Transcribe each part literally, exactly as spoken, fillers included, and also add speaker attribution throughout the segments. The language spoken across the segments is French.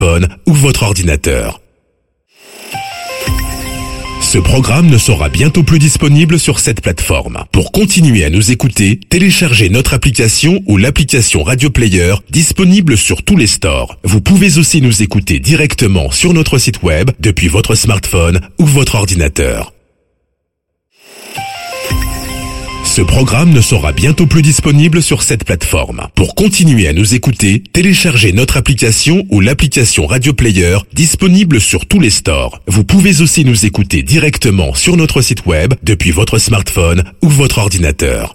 Speaker 1: smartphone ou votre ordinateur. Ce programme ne sera bientôt plus disponible sur cette plateforme. Pour continuer à nous écouter, téléchargez notre application ou l'application Radio Player disponible sur tous les stores. Vous pouvez aussi nous écouter directement sur notre site web depuis votre smartphone ou votre ordinateur. Ce programme ne sera bientôt plus disponible sur cette plateforme. Pour continuer à nous écouter, téléchargez notre application ou l'application Radio Player disponible sur tous les stores. Vous pouvez aussi nous écouter directement sur notre site web depuis votre smartphone ou votre ordinateur.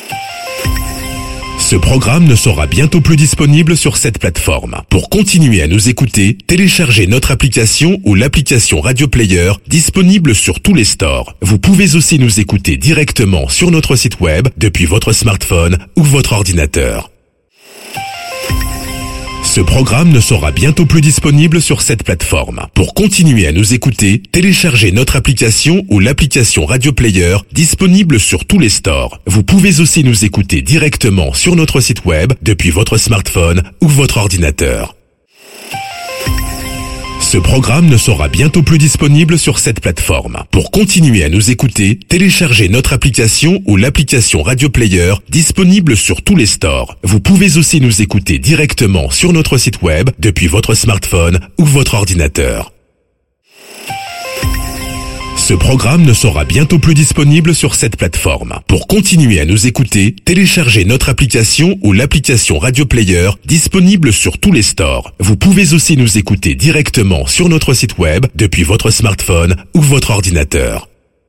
Speaker 1: Ce programme ne sera bientôt plus disponible sur cette plateforme. Pour continuer à nous écouter, téléchargez notre application ou l'application Radio Player disponible sur tous les stores. Vous pouvez aussi nous écouter directement sur notre site web depuis votre smartphone ou votre ordinateur. Ce programme ne sera bientôt plus disponible sur cette plateforme. Pour continuer à nous écouter, téléchargez notre application ou l'application Radio Player disponible sur tous les stores. Vous pouvez aussi nous écouter directement sur notre site web depuis votre smartphone ou votre ordinateur. Ce programme ne sera bientôt plus disponible sur cette plateforme. Pour continuer à nous écouter, téléchargez notre application ou l'application Radio Player disponible sur tous les stores. Vous pouvez aussi nous écouter directement sur notre site web depuis votre smartphone ou votre ordinateur. Ce programme ne sera bientôt plus disponible sur cette plateforme. Pour continuer à nous écouter, téléchargez notre application ou l'application Radio Player disponible sur tous les stores. Vous pouvez aussi nous écouter directement sur notre site web depuis votre smartphone ou votre ordinateur.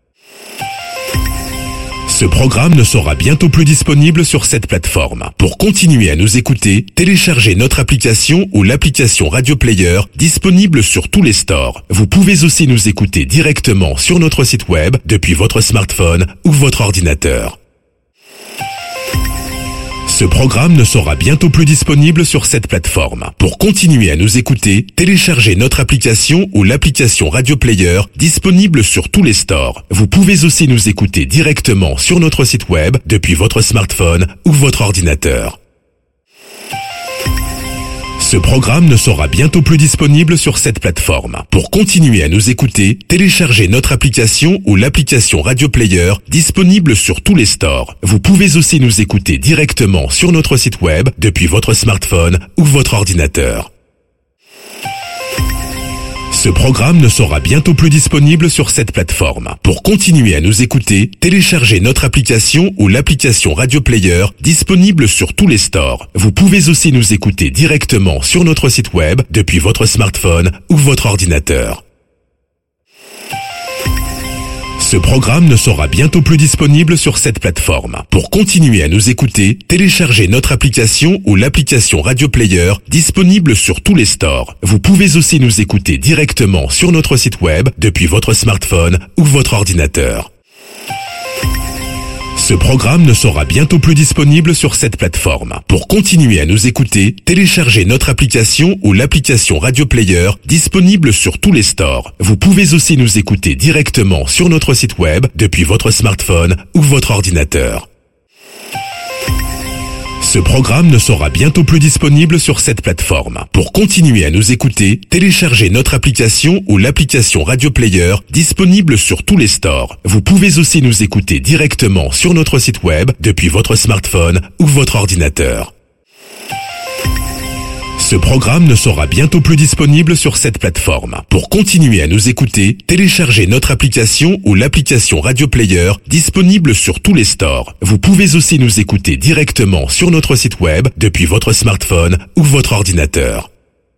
Speaker 1: Ce programme ne sera bientôt plus disponible sur cette plateforme. Pour continuer à nous écouter, téléchargez notre application ou l'application Radio Player disponible sur tous les stores. Vous pouvez aussi nous écouter directement sur notre site web depuis votre smartphone ou votre ordinateur. Ce programme ne sera bientôt plus disponible sur cette plateforme. Pour continuer à nous écouter, téléchargez notre application ou l'application Radio Player disponible sur tous les stores. Vous pouvez aussi nous écouter directement sur notre site web depuis votre smartphone ou votre ordinateur. Ce programme ne sera bientôt plus disponible sur cette plateforme. Pour continuer à nous écouter, téléchargez notre application ou l'application Radio Player disponible sur tous les stores. Vous pouvez aussi nous écouter directement sur notre site web depuis votre smartphone ou votre ordinateur. Ce programme ne sera bientôt plus disponible sur cette plateforme. Pour continuer à nous écouter, téléchargez notre application ou l'application Radio Player disponible sur tous les stores. Vous pouvez aussi nous écouter directement sur notre site web depuis votre smartphone ou votre ordinateur. Ce programme ne sera bientôt plus disponible sur cette plateforme. Pour continuer à nous écouter, téléchargez notre application ou l'application Radio Player disponible sur tous les stores. Vous pouvez aussi nous écouter directement sur notre site web depuis votre smartphone ou votre ordinateur. Ce programme ne sera bientôt plus disponible sur cette plateforme. Pour continuer à nous écouter, téléchargez notre application ou l'application Radio Player disponible sur tous les stores. Vous pouvez aussi nous écouter directement sur notre site web depuis votre smartphone ou votre ordinateur. Ce programme ne sera bientôt plus disponible sur cette plateforme. Pour continuer à nous écouter, téléchargez notre application ou l'application Radio Player disponible sur tous les stores. Vous pouvez aussi nous écouter directement sur notre site web depuis votre smartphone ou votre ordinateur. Ce programme ne sera bientôt plus disponible sur cette plateforme. Pour continuer à nous écouter, téléchargez notre application ou l'application Radio Player disponible sur tous les stores. Vous pouvez aussi nous écouter directement sur notre site web depuis votre smartphone ou votre ordinateur.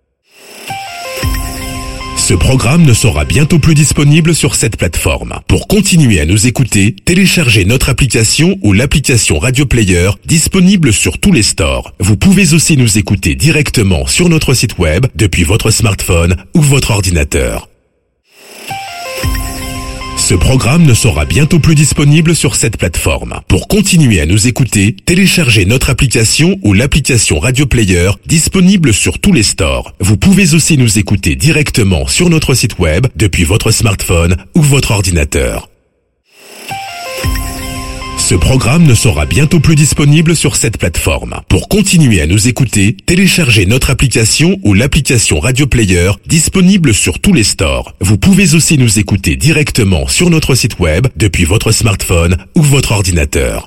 Speaker 1: Ce programme ne sera bientôt plus disponible sur cette plateforme. Pour continuer à nous écouter, téléchargez notre application ou l'application Radio Player disponible sur tous les stores. Vous pouvez aussi nous écouter directement sur notre site web depuis votre smartphone ou votre ordinateur. Ce programme ne sera bientôt plus disponible sur cette plateforme. Pour continuer à nous écouter, téléchargez notre application ou l'application Radio Player disponible sur tous les stores. Vous pouvez aussi nous écouter directement sur notre site web depuis votre smartphone ou votre ordinateur. Ce programme ne sera bientôt plus disponible sur cette plateforme. Pour continuer à nous écouter, téléchargez notre application ou l'application Radio Player disponible sur tous les stores. Vous pouvez aussi nous écouter directement sur notre site web depuis votre smartphone ou votre ordinateur.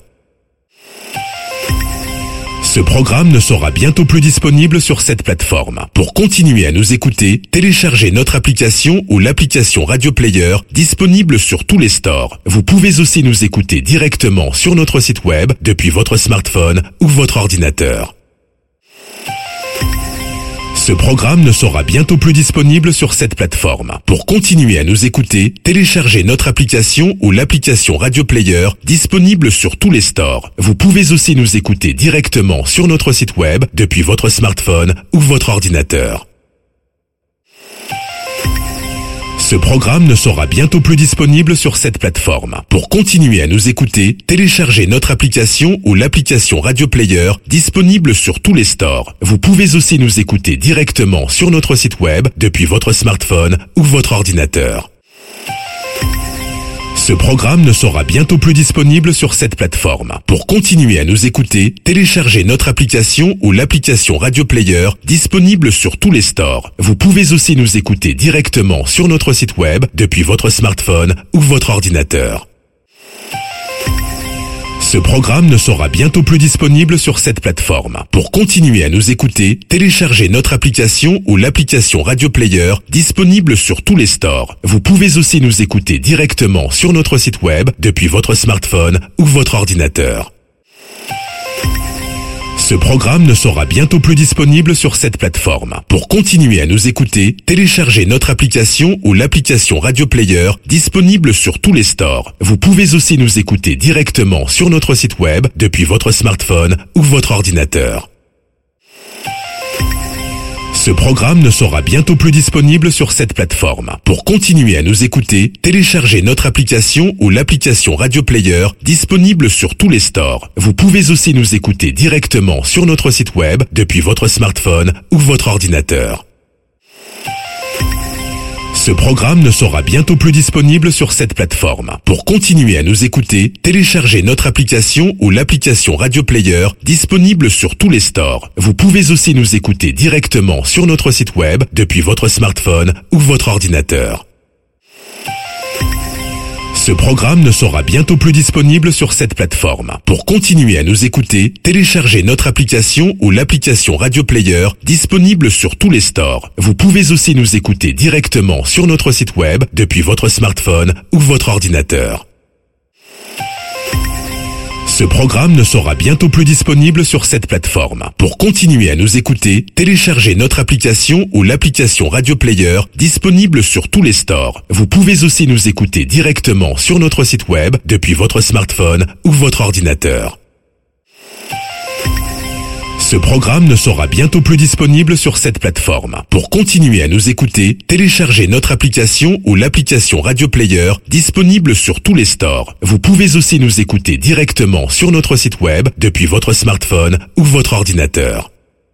Speaker 1: Ce programme ne sera bientôt plus disponible sur cette plateforme. Pour continuer à nous écouter, téléchargez notre application ou l'application Radio Player disponible sur tous les stores. Vous pouvez aussi nous écouter directement sur notre site web depuis votre smartphone ou votre ordinateur. Ce programme ne sera bientôt plus disponible sur cette plateforme. Pour continuer à nous écouter, téléchargez notre application ou l'application Radio Player disponible sur tous les stores. Vous pouvez aussi nous écouter directement sur notre site web depuis votre smartphone ou votre ordinateur. Ce programme ne sera bientôt plus disponible sur cette plateforme. Pour continuer à nous écouter, téléchargez notre application ou l'application Radio Player disponible sur tous les stores. Vous pouvez aussi nous écouter directement sur notre site web depuis votre smartphone ou votre ordinateur. Ce programme ne sera bientôt plus disponible sur cette plateforme. Pour continuer à nous écouter, téléchargez notre application ou l'application Radio Player disponible sur tous les stores. Vous pouvez aussi nous écouter directement sur notre site web depuis votre smartphone ou votre ordinateur. Ce programme ne sera bientôt plus disponible sur cette plateforme. Pour continuer à nous écouter, téléchargez notre application ou l'application Radio Player disponible sur tous les stores. Vous pouvez aussi nous écouter directement sur notre site web depuis votre smartphone ou votre ordinateur. Ce programme ne sera bientôt plus disponible sur cette plateforme. Pour continuer à nous écouter, téléchargez notre application ou l'application Radio Player disponible sur tous les stores. Vous pouvez aussi nous écouter directement sur notre site web depuis votre smartphone ou votre ordinateur. Ce programme ne sera bientôt plus disponible sur cette plateforme. Pour continuer à nous écouter, téléchargez notre application ou l'application Radio Player disponible sur tous les stores. Vous pouvez aussi nous écouter directement sur notre site web depuis votre smartphone ou votre ordinateur. Ce programme ne sera bientôt plus disponible sur cette plateforme. Pour continuer à nous écouter, téléchargez notre application ou l'application Radio Player disponible sur tous les stores. Vous pouvez aussi nous écouter directement sur notre site web depuis votre smartphone ou votre ordinateur. Ce programme ne sera bientôt plus disponible sur cette plateforme. Pour continuer à nous écouter, téléchargez notre application ou l'application Radio Player disponible sur tous les stores. Vous pouvez aussi nous écouter directement sur notre site web depuis votre smartphone ou votre ordinateur. Ce programme ne sera bientôt plus disponible sur cette plateforme. Pour continuer à nous écouter, téléchargez notre application ou l'application Radio Player disponible sur tous les stores. Vous pouvez aussi nous écouter directement sur notre site web depuis votre smartphone ou votre ordinateur. Ce programme ne sera bientôt plus disponible sur cette plateforme. Pour continuer à nous écouter, téléchargez notre application ou l'application Radio Player disponible sur tous les stores. Vous pouvez aussi nous écouter directement sur notre site web depuis votre smartphone ou votre ordinateur.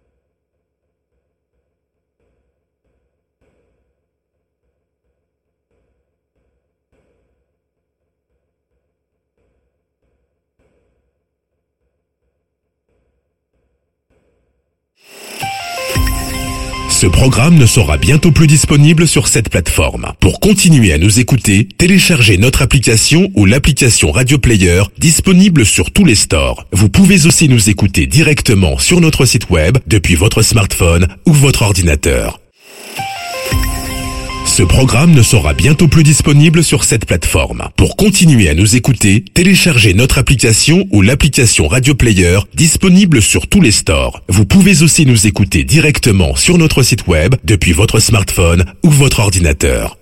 Speaker 1: Ce programme ne sera bientôt plus disponible sur cette plateforme. Pour continuer à nous écouter, téléchargez notre application ou l'application Radio Player disponible sur tous les stores. Vous pouvez aussi nous écouter directement sur notre site web depuis votre smartphone ou votre ordinateur. Ce programme ne sera bientôt plus disponible sur cette plateforme. Pour continuer à nous écouter, téléchargez notre application ou l'application Radio Player disponible sur tous les stores. Vous pouvez aussi nous écouter directement sur notre site web depuis votre smartphone ou votre ordinateur.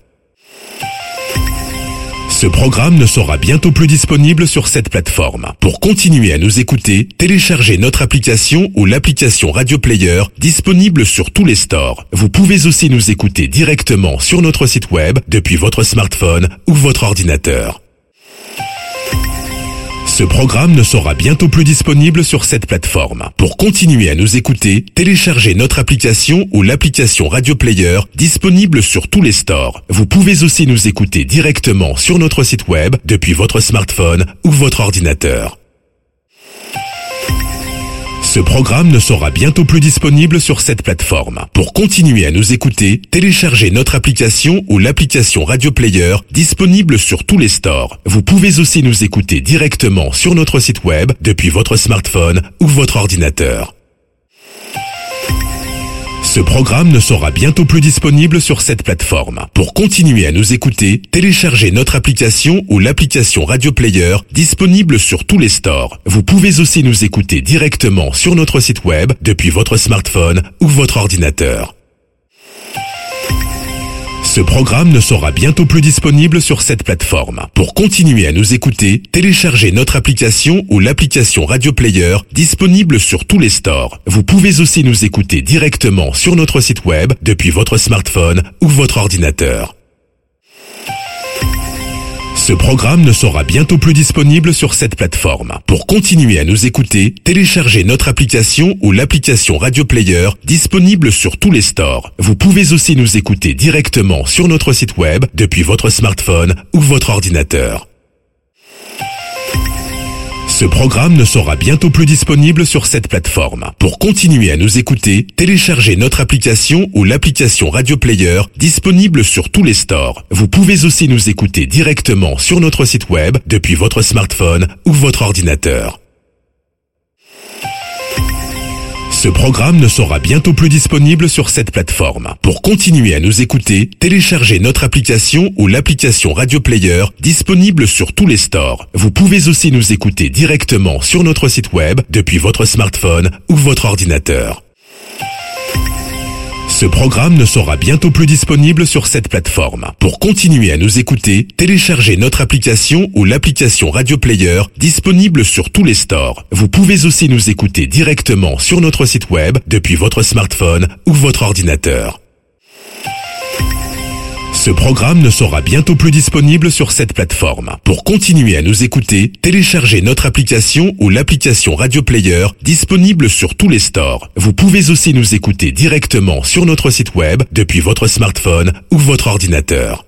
Speaker 1: Ce programme ne sera bientôt plus disponible sur cette plateforme. Pour continuer à nous écouter, téléchargez notre application ou l'application Radio Player disponible sur tous les stores. Vous pouvez aussi nous écouter directement sur notre site web depuis votre smartphone ou votre ordinateur. Ce programme ne sera bientôt plus disponible sur cette plateforme. Pour continuer à nous écouter, téléchargez notre application ou l'application Radio Player disponible sur tous les stores. Vous pouvez aussi nous écouter directement sur notre site web depuis votre smartphone ou votre ordinateur. Ce programme ne sera bientôt plus disponible sur cette plateforme. Pour continuer à nous écouter, téléchargez notre application ou l'application Radio Player disponible sur tous les stores. Vous pouvez aussi nous écouter directement sur notre site web depuis votre smartphone ou votre ordinateur. Ce programme ne sera bientôt plus disponible sur cette plateforme. Pour continuer à nous écouter, téléchargez notre application ou l'application Radio Player disponible sur tous les stores. Vous pouvez aussi nous écouter directement sur notre site web depuis votre smartphone ou votre ordinateur. Ce programme ne sera bientôt plus disponible sur cette plateforme. Pour continuer à nous écouter, téléchargez notre application ou l'application Radio Player disponible sur tous les stores. Vous pouvez aussi nous écouter directement sur notre site web depuis votre smartphone ou votre ordinateur. Ce programme ne sera bientôt plus disponible sur cette plateforme. Pour continuer à nous écouter, téléchargez notre application ou l'application Radio Player disponible sur tous les stores. Vous pouvez aussi nous écouter directement sur notre site web depuis votre smartphone ou votre ordinateur. Ce programme ne sera bientôt plus disponible sur cette plateforme. Pour continuer à nous écouter, téléchargez notre application ou l'application Radio Player disponible sur tous les stores. Vous pouvez aussi nous écouter directement sur notre site web depuis votre smartphone ou votre ordinateur. Ce programme ne sera bientôt plus disponible sur cette plateforme. Pour continuer à nous écouter, téléchargez notre application ou l'application Radio Player disponible sur tous les stores. Vous pouvez aussi nous écouter directement sur notre site web depuis votre smartphone ou votre ordinateur. Ce programme ne sera bientôt plus disponible sur cette plateforme. Pour continuer à nous écouter, téléchargez notre application ou l'application Radio Player disponible sur tous les stores. Vous pouvez aussi nous écouter directement sur notre site web depuis votre smartphone ou votre ordinateur. Ce programme ne sera bientôt plus disponible sur cette plateforme. Pour continuer à nous écouter, téléchargez notre application ou l'application Radio Player disponible sur tous les stores. Vous pouvez aussi nous écouter directement sur notre site web depuis votre smartphone ou votre ordinateur.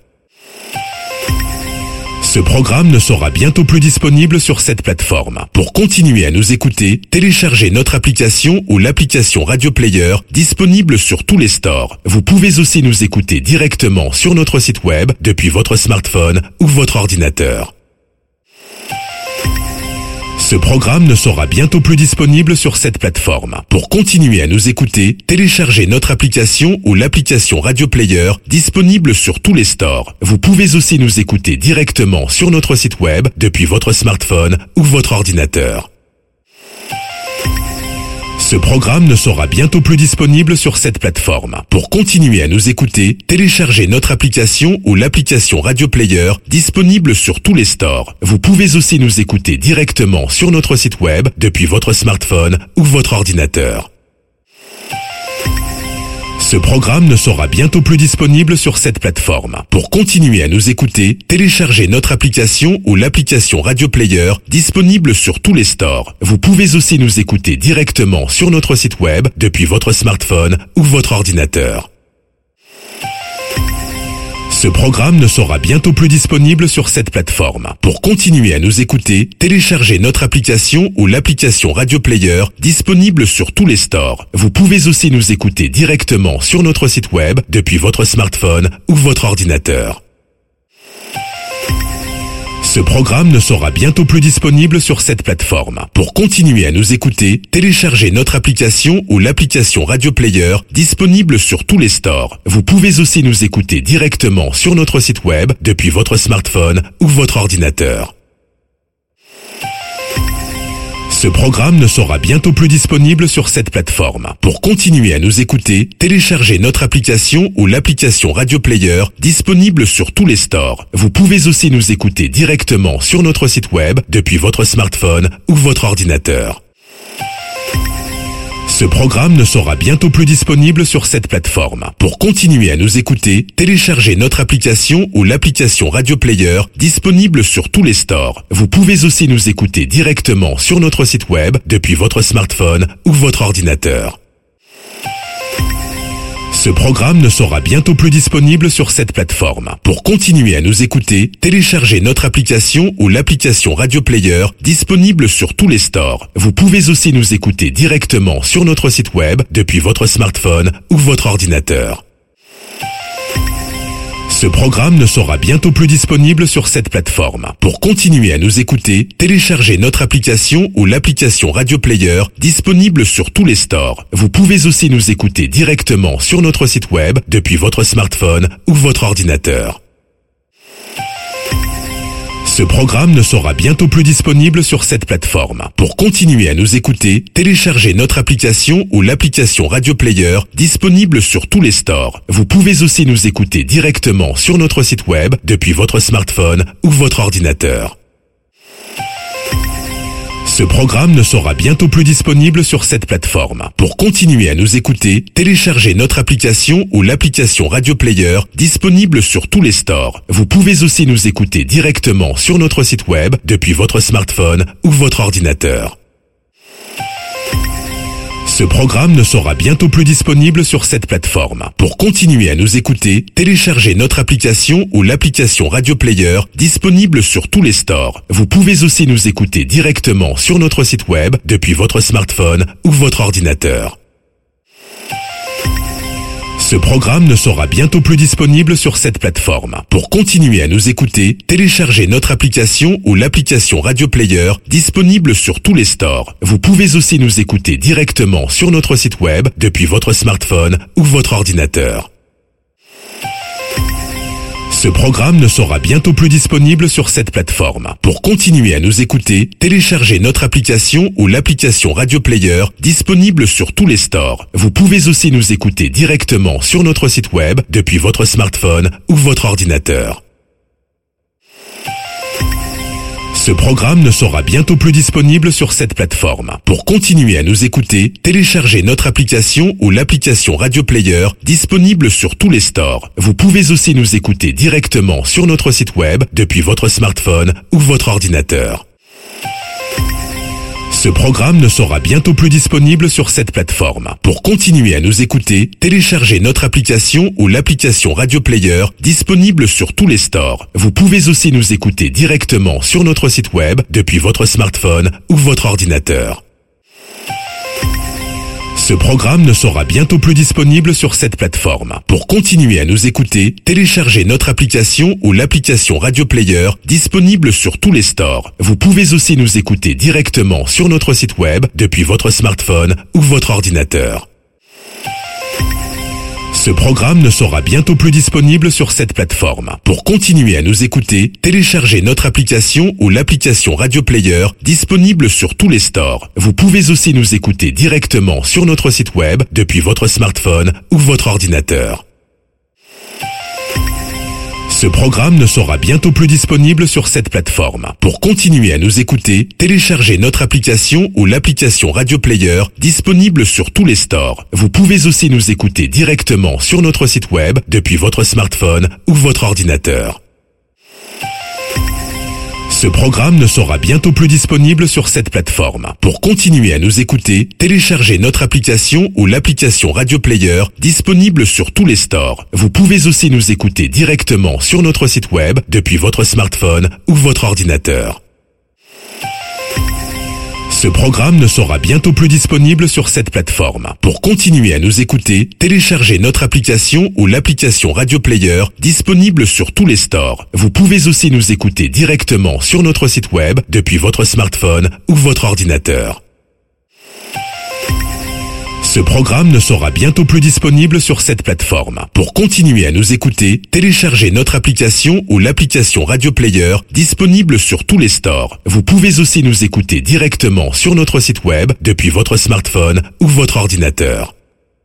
Speaker 1: Ce programme ne sera bientôt plus disponible sur cette plateforme. Pour continuer à nous écouter, téléchargez notre application ou l'application Radio Player disponible sur tous les stores. Vous pouvez aussi nous écouter directement sur notre site web depuis votre smartphone ou votre ordinateur. Ce programme ne sera bientôt plus disponible sur cette plateforme. Pour continuer à nous écouter, téléchargez notre application ou l'application Radio Player disponible sur tous les stores. Vous pouvez aussi nous écouter directement sur notre site web depuis votre smartphone ou votre ordinateur. Ce programme ne sera bientôt plus disponible sur cette plateforme. Pour continuer à nous écouter, téléchargez notre application ou l'application Radio Player disponible sur tous les stores. Vous pouvez aussi nous écouter directement sur notre site web depuis votre smartphone ou votre ordinateur. Ce programme ne sera bientôt plus disponible sur cette plateforme. Pour continuer à nous écouter, téléchargez notre application ou l'application Radio Player disponible sur tous les stores. Vous pouvez aussi nous écouter directement sur notre site web depuis votre smartphone ou votre ordinateur. Ce programme ne sera bientôt plus disponible sur cette plateforme. Pour continuer à nous écouter, téléchargez notre application ou l'application Radio Player disponible sur tous les stores. Vous pouvez aussi nous écouter directement sur notre site web depuis votre smartphone ou votre ordinateur. Ce programme ne sera bientôt plus disponible sur cette plateforme. Pour continuer à nous écouter, téléchargez notre application ou l'application Radio Player disponible sur tous les stores. Vous pouvez aussi nous écouter directement sur notre site web depuis votre smartphone ou votre ordinateur. Ce programme ne sera bientôt plus disponible sur cette plateforme. Pour continuer à nous écouter, téléchargez notre application ou l'application Radio Player disponible sur tous les stores. Vous pouvez aussi nous écouter directement sur notre site web depuis votre smartphone ou votre ordinateur. Ce programme ne sera bientôt plus disponible sur cette plateforme. Pour continuer à nous écouter, téléchargez notre application ou l'application Radio Player disponible sur tous les stores. Vous pouvez aussi nous écouter directement sur notre site web depuis votre smartphone ou votre ordinateur. Ce programme ne sera bientôt plus disponible sur cette plateforme. Pour continuer à nous écouter, téléchargez notre application ou l'application Radio Player disponible sur tous les stores. Vous pouvez aussi nous écouter directement sur notre site web depuis votre smartphone ou votre ordinateur. Ce programme ne sera bientôt plus disponible sur cette plateforme. Pour continuer à nous écouter, téléchargez notre application ou l'application Radio Player disponible sur tous les stores. Vous pouvez aussi nous écouter directement sur notre site web depuis votre smartphone ou votre ordinateur. Ce programme ne sera bientôt plus disponible sur cette plateforme. Pour continuer à nous écouter, téléchargez notre application ou l'application Radio Player disponible sur tous les stores. Vous pouvez aussi nous écouter directement sur notre site web depuis votre smartphone ou votre ordinateur. Ce programme ne sera bientôt plus disponible sur cette plateforme. Pour continuer à nous écouter, téléchargez notre application ou l'application Radio Player disponible sur tous les stores. Vous pouvez aussi nous écouter directement sur notre site web depuis votre smartphone ou votre ordinateur. Ce programme ne sera bientôt plus disponible sur cette plateforme. Pour continuer à nous écouter, téléchargez notre application ou l'application Radio Player disponible sur tous les stores. Vous pouvez aussi nous écouter directement sur notre site web depuis votre smartphone ou votre ordinateur. Ce programme ne sera bientôt plus disponible sur cette plateforme. Pour continuer à nous écouter, téléchargez notre application ou l'application Radio Player disponible sur tous les stores. Vous pouvez aussi nous écouter directement sur notre site web depuis votre smartphone ou votre ordinateur. Ce programme ne sera bientôt plus disponible sur cette plateforme. Pour continuer à nous écouter, téléchargez notre application ou l'application Radio Player disponible sur tous les stores. Vous pouvez aussi nous écouter directement sur notre site web depuis votre smartphone ou votre ordinateur. Ce programme ne sera bientôt plus disponible sur cette plateforme. Pour continuer à nous écouter, téléchargez notre application ou l'application Radio Player disponible sur tous les stores. Vous pouvez aussi nous écouter directement sur notre site web depuis votre smartphone ou votre ordinateur. Ce programme ne sera bientôt plus disponible sur cette plateforme. Pour continuer à nous écouter, téléchargez notre application ou l'application Radio Player disponible sur tous les stores. Vous pouvez aussi nous écouter directement sur notre site web depuis votre smartphone ou votre ordinateur. Ce programme ne sera bientôt plus disponible sur cette plateforme. Pour continuer à nous écouter, téléchargez notre application ou l'application Radio Player disponible sur tous les stores. Vous pouvez aussi nous écouter directement sur notre site web depuis votre smartphone ou votre ordinateur. Ce programme ne sera bientôt plus disponible sur cette plateforme. Pour continuer à nous écouter, téléchargez notre application ou l'application Radio Player disponible sur tous les stores. Vous pouvez aussi nous écouter directement sur notre site web depuis votre smartphone ou votre ordinateur. Ce programme ne sera bientôt plus disponible sur cette plateforme. Pour continuer à nous écouter, téléchargez notre application ou l'application Radio Player disponible sur tous les stores. Vous pouvez aussi nous écouter directement sur notre site web depuis votre smartphone ou votre ordinateur. Ce programme ne sera bientôt plus disponible sur cette plateforme. Pour continuer à nous écouter, téléchargez notre application ou l'application Radio Player disponible sur tous les stores. Vous pouvez aussi nous écouter directement sur notre site web depuis votre smartphone ou votre ordinateur. Ce programme ne sera bientôt plus disponible sur cette plateforme. Pour continuer à nous écouter, téléchargez notre application ou l'application Radio Player disponible sur tous les stores. Vous pouvez aussi nous écouter directement sur notre site web depuis votre smartphone ou votre ordinateur. Ce programme ne sera bientôt plus disponible sur cette plateforme. Pour continuer à nous écouter, téléchargez notre application ou l'application Radio Player disponible sur tous les stores. Vous pouvez aussi nous écouter directement sur notre site web depuis votre smartphone ou votre ordinateur.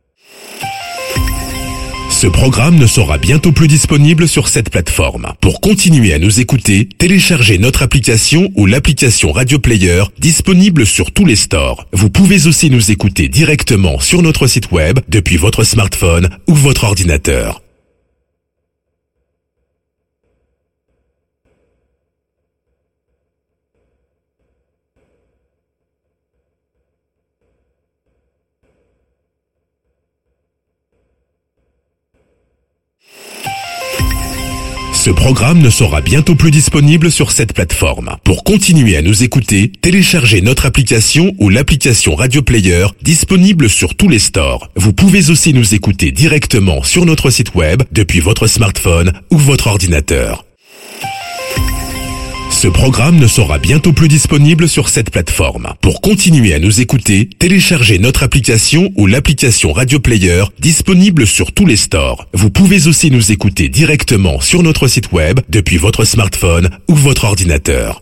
Speaker 1: Ce programme ne sera bientôt plus disponible sur cette plateforme. Pour continuer à nous écouter, téléchargez notre application ou l'application Radio Player disponible sur tous les stores. Vous pouvez aussi nous écouter directement sur notre site web depuis votre smartphone ou votre ordinateur. Ce programme ne sera bientôt plus disponible sur cette plateforme. Pour continuer à nous écouter, téléchargez notre application ou l'application Radio Player disponible sur tous les stores. Vous pouvez aussi nous écouter directement sur notre site web depuis votre smartphone ou votre ordinateur. Ce programme ne sera bientôt plus disponible sur cette plateforme. Pour continuer à nous écouter, téléchargez notre application ou l'application Radio Player disponible sur tous les stores. Vous pouvez aussi nous écouter directement sur notre site web depuis votre smartphone ou votre ordinateur.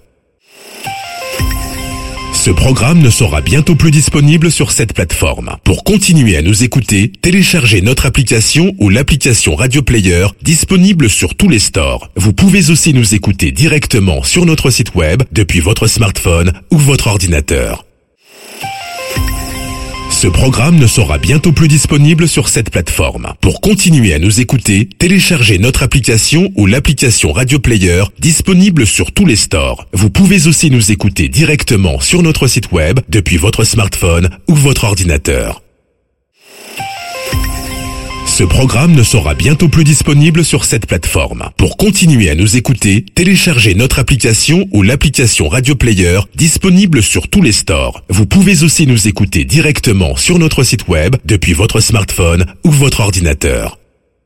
Speaker 1: Ce programme ne sera bientôt plus disponible sur cette plateforme. Pour continuer à nous écouter, téléchargez notre application ou l'application Radio Player disponible sur tous les stores. Vous pouvez aussi nous écouter directement sur notre site web depuis votre smartphone ou votre ordinateur. Ce programme ne sera bientôt plus disponible sur cette plateforme. Pour continuer à nous écouter, téléchargez notre application ou l'application Radio Player disponible sur tous les stores. Vous pouvez aussi nous écouter directement sur notre site web depuis votre smartphone ou votre ordinateur. Ce programme ne sera bientôt plus disponible sur cette plateforme. Pour continuer à nous écouter, téléchargez notre application ou l'application Radio Player disponible sur tous les stores. Vous pouvez aussi nous écouter directement sur notre site web depuis votre smartphone ou votre ordinateur.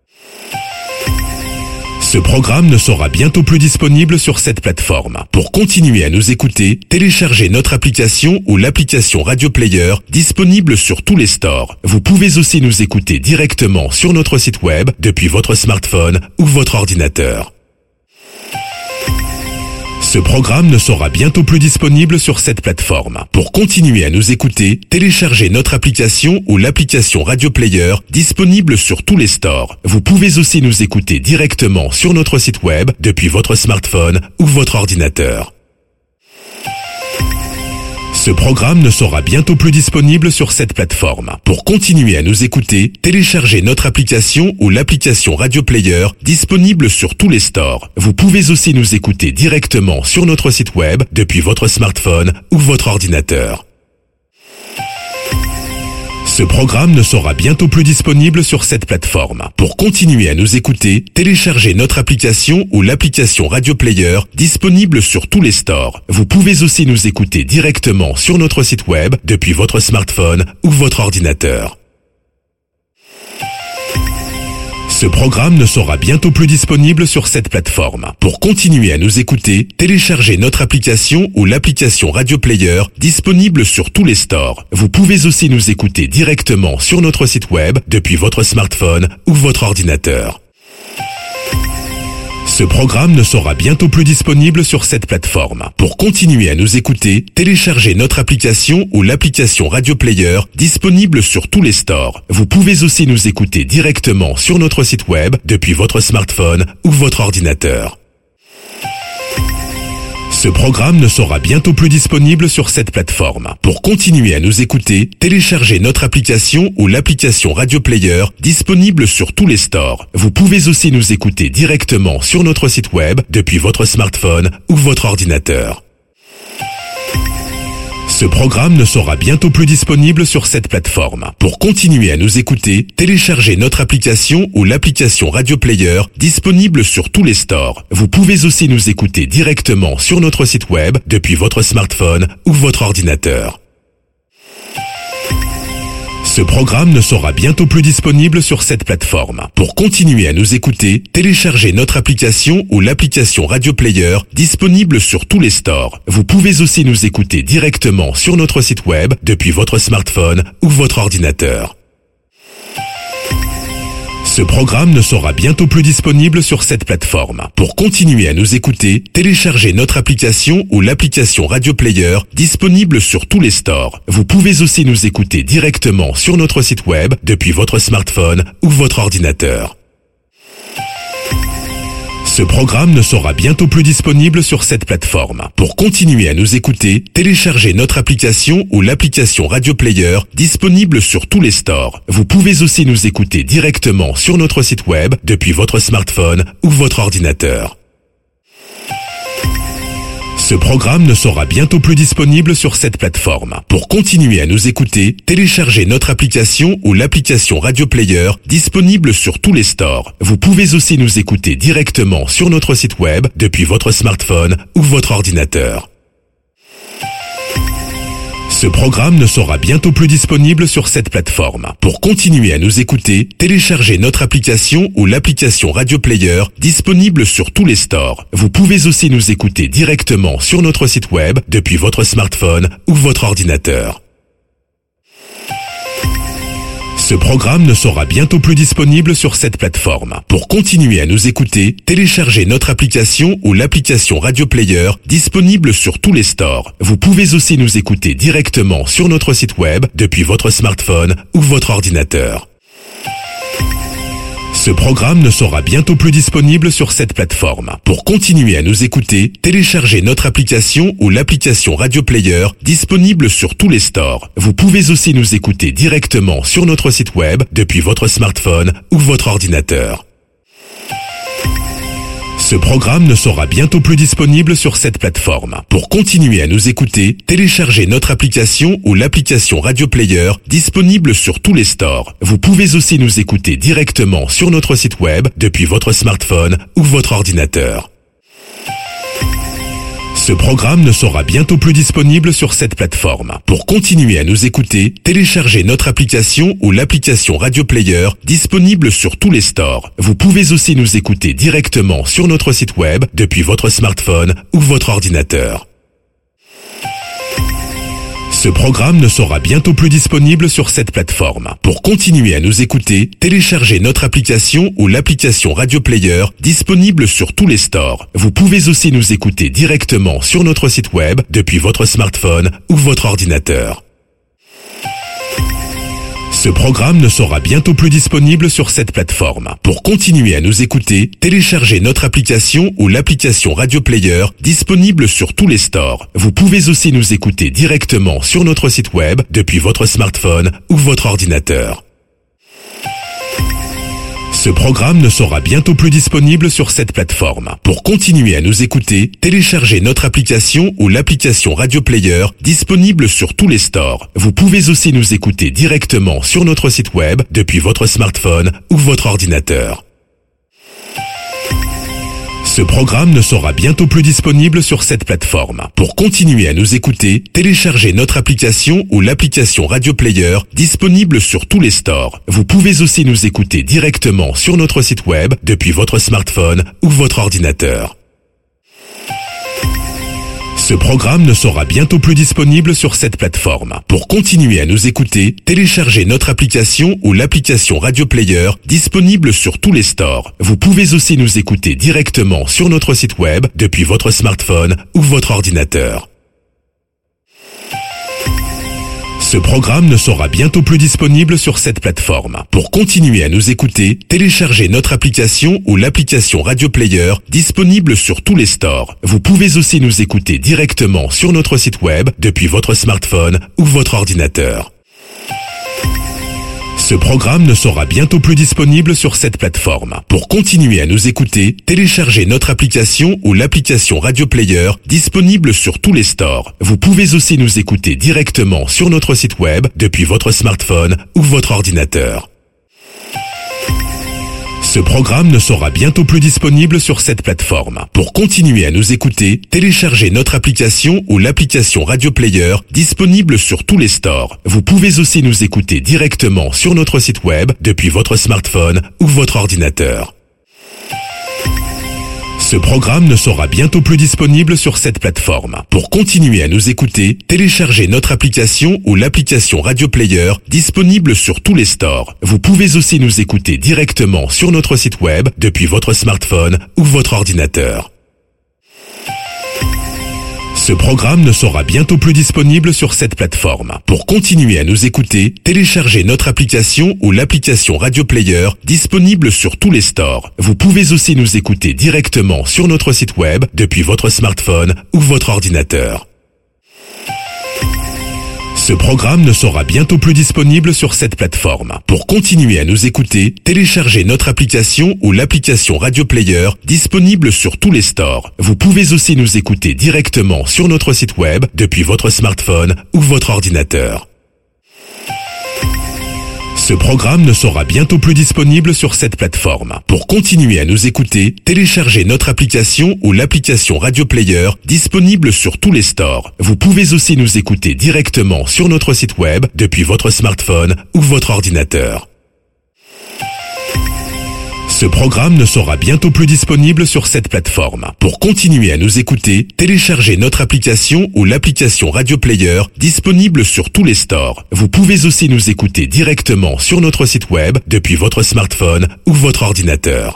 Speaker 1: Ce programme ne sera bientôt plus disponible sur cette plateforme. Pour continuer à nous écouter, téléchargez notre application ou l'application Radio Player disponible sur tous les stores. Vous pouvez aussi nous écouter directement sur notre site web depuis votre smartphone ou votre ordinateur. Ce programme ne sera bientôt plus disponible sur cette plateforme. Pour continuer à nous écouter, téléchargez notre application ou l'application Radio Player disponible sur tous les stores. Vous pouvez aussi nous écouter directement sur notre site web depuis votre smartphone ou votre ordinateur. Ce programme ne sera bientôt plus disponible sur cette plateforme. Pour continuer à nous écouter, téléchargez notre application ou l'application Radio Player disponible sur tous les stores. Vous pouvez aussi nous écouter directement sur notre site web depuis votre smartphone ou votre ordinateur. Ce programme ne sera bientôt plus disponible sur cette plateforme. Pour continuer à nous écouter, téléchargez notre application ou l'application Radio Player disponible sur tous les stores. Vous pouvez aussi nous écouter directement sur notre site web depuis votre smartphone ou votre ordinateur. Ce programme ne sera bientôt plus disponible sur cette plateforme. Pour continuer à nous écouter, téléchargez notre application ou l'application Radio Player disponible sur tous les stores. Vous pouvez aussi nous écouter directement sur notre site web depuis votre smartphone ou votre ordinateur. Ce programme ne sera bientôt plus disponible sur cette plateforme. Pour continuer à nous écouter, téléchargez notre application ou l'application Radio Player disponible sur tous les stores. Vous pouvez aussi nous écouter directement sur notre site web depuis votre smartphone ou votre ordinateur. Ce programme ne sera bientôt plus disponible sur cette plateforme. Pour continuer à nous écouter, téléchargez notre application ou l'application Radio Player disponible sur tous les stores. Vous pouvez aussi nous écouter directement sur notre site web depuis votre smartphone ou votre ordinateur. Ce programme ne sera bientôt plus disponible sur cette plateforme. Pour continuer à nous écouter, téléchargez notre application ou l'application Radio Player disponible sur tous les stores. Vous pouvez aussi nous écouter directement sur notre site web depuis votre smartphone ou votre ordinateur. Ce programme ne sera bientôt plus disponible sur cette plateforme. Pour continuer à nous écouter, téléchargez notre application ou l'application Radio Player disponible sur tous les stores. Vous pouvez aussi nous écouter directement sur notre site web depuis votre smartphone ou votre ordinateur. Ce programme ne sera bientôt plus disponible sur cette plateforme. Pour continuer à nous écouter, téléchargez notre application ou l'application Radio Player disponible sur tous les stores. Vous pouvez aussi nous écouter directement sur notre site web depuis votre smartphone ou votre ordinateur. Ce programme ne sera bientôt plus disponible sur cette plateforme. Pour continuer à nous écouter, téléchargez notre application ou l'application Radio Player disponible sur tous les stores. Vous pouvez aussi nous écouter directement sur notre site web depuis votre smartphone ou votre ordinateur. Ce programme ne sera bientôt plus disponible sur cette plateforme. Pour continuer à nous écouter, téléchargez notre application ou l'application Radio Player disponible sur tous les stores. Vous pouvez aussi nous écouter directement sur notre site web depuis votre smartphone ou votre ordinateur. Ce programme ne sera bientôt plus disponible sur cette plateforme. Pour continuer à nous écouter, téléchargez notre application ou l'application Radio Player disponible sur tous les stores. Vous pouvez aussi nous écouter directement sur notre site web depuis votre smartphone ou votre ordinateur. Ce programme ne sera bientôt plus disponible sur cette plateforme. Pour continuer à nous écouter, téléchargez notre application ou l'application Radio Player disponible sur tous les stores. Vous pouvez aussi nous écouter directement sur notre site web depuis votre smartphone ou votre ordinateur. Ce programme ne sera bientôt plus disponible sur cette plateforme. Pour continuer à nous écouter, téléchargez notre application ou l'application Radio Player disponible sur tous les stores. Vous pouvez aussi nous écouter directement sur notre site web depuis votre smartphone ou votre ordinateur. Ce programme ne sera bientôt plus disponible sur cette plateforme. Pour continuer à nous écouter, téléchargez notre application ou l'application Radio Player disponible sur tous les stores. Vous pouvez aussi nous écouter directement sur notre site web depuis votre smartphone ou votre ordinateur. Ce programme ne sera bientôt plus disponible sur cette plateforme. Pour continuer à nous écouter, téléchargez notre application ou l'application Radio Player disponible sur tous les stores. Vous pouvez aussi nous écouter directement sur notre site web depuis votre smartphone ou votre ordinateur. Ce programme ne sera bientôt plus disponible sur cette plateforme. Pour continuer à nous écouter, téléchargez notre application ou l'application Radio Player disponible sur tous les stores. Vous pouvez aussi nous écouter directement sur notre site web depuis votre smartphone ou votre ordinateur. Ce programme ne sera bientôt plus disponible sur cette plateforme. Pour continuer à nous écouter, téléchargez notre application ou l'application Radio Player disponible sur tous les stores. Vous pouvez aussi nous écouter directement sur notre site web depuis votre smartphone ou votre ordinateur. Ce programme ne sera bientôt plus disponible sur cette plateforme. Pour continuer à nous écouter, téléchargez notre application ou l'application Radio Player disponible sur tous les stores. Vous pouvez aussi nous écouter directement sur notre site web depuis votre smartphone ou votre ordinateur. Ce programme ne sera bientôt plus disponible sur cette plateforme. Pour continuer à nous écouter, téléchargez notre application ou l'application Radio Player disponible sur tous les stores. Vous pouvez aussi nous écouter directement sur notre site web depuis votre smartphone ou votre ordinateur. Ce programme ne sera bientôt plus disponible sur cette plateforme. Pour continuer à nous écouter, téléchargez notre application ou l'application Radio Player disponible sur tous les stores. Vous pouvez aussi nous écouter directement sur notre site web depuis votre smartphone ou votre ordinateur. Ce programme ne sera bientôt plus disponible sur cette plateforme. Pour continuer à nous écouter, téléchargez notre application ou l'application Radio Player disponible sur tous les stores. Vous pouvez aussi nous écouter directement sur notre site web depuis votre smartphone ou votre ordinateur. Ce programme ne sera bientôt plus disponible sur cette plateforme. Pour continuer à nous écouter, téléchargez notre application ou l'application Radio Player disponible sur tous les stores. Vous pouvez aussi nous écouter directement sur notre site web depuis votre smartphone ou votre ordinateur. Ce programme ne sera bientôt plus disponible sur cette plateforme. Pour continuer à nous écouter, téléchargez notre application ou l'application Radio Player disponible sur tous les stores. Vous pouvez aussi nous écouter directement sur notre site web depuis votre smartphone ou votre ordinateur. Ce programme ne sera bientôt plus disponible sur cette plateforme. Pour continuer à nous écouter, téléchargez notre application ou l'application Radio Player disponible sur tous les stores. Vous pouvez aussi nous écouter directement sur notre site web depuis votre smartphone ou votre ordinateur. Ce programme ne sera bientôt plus disponible sur cette plateforme. Pour continuer à nous écouter, téléchargez notre application ou l'application Radio Player disponible sur tous les stores. Vous pouvez aussi nous écouter directement sur notre site web depuis votre smartphone ou votre ordinateur. Ce Ce programme ne sera bientôt plus disponible sur cette plateforme. Pour continuer à nous écouter, téléchargez notre application ou l'application Radio Player disponible sur tous les stores. Vous pouvez aussi nous écouter directement sur notre site web depuis votre smartphone ou votre ordinateur. Ce programme ne sera bientôt plus disponible sur cette plateforme. Pour continuer à nous écouter, téléchargez notre application ou l'application Radio Player disponible sur tous les stores. Vous pouvez aussi nous écouter directement sur notre site web depuis votre smartphone ou votre ordinateur. Ce programme ne sera bientôt plus disponible sur cette plateforme. Pour continuer à nous écouter, téléchargez notre application ou l'application Radio Player disponible sur tous les stores. Vous pouvez aussi nous écouter directement sur notre site web depuis votre smartphone ou votre ordinateur.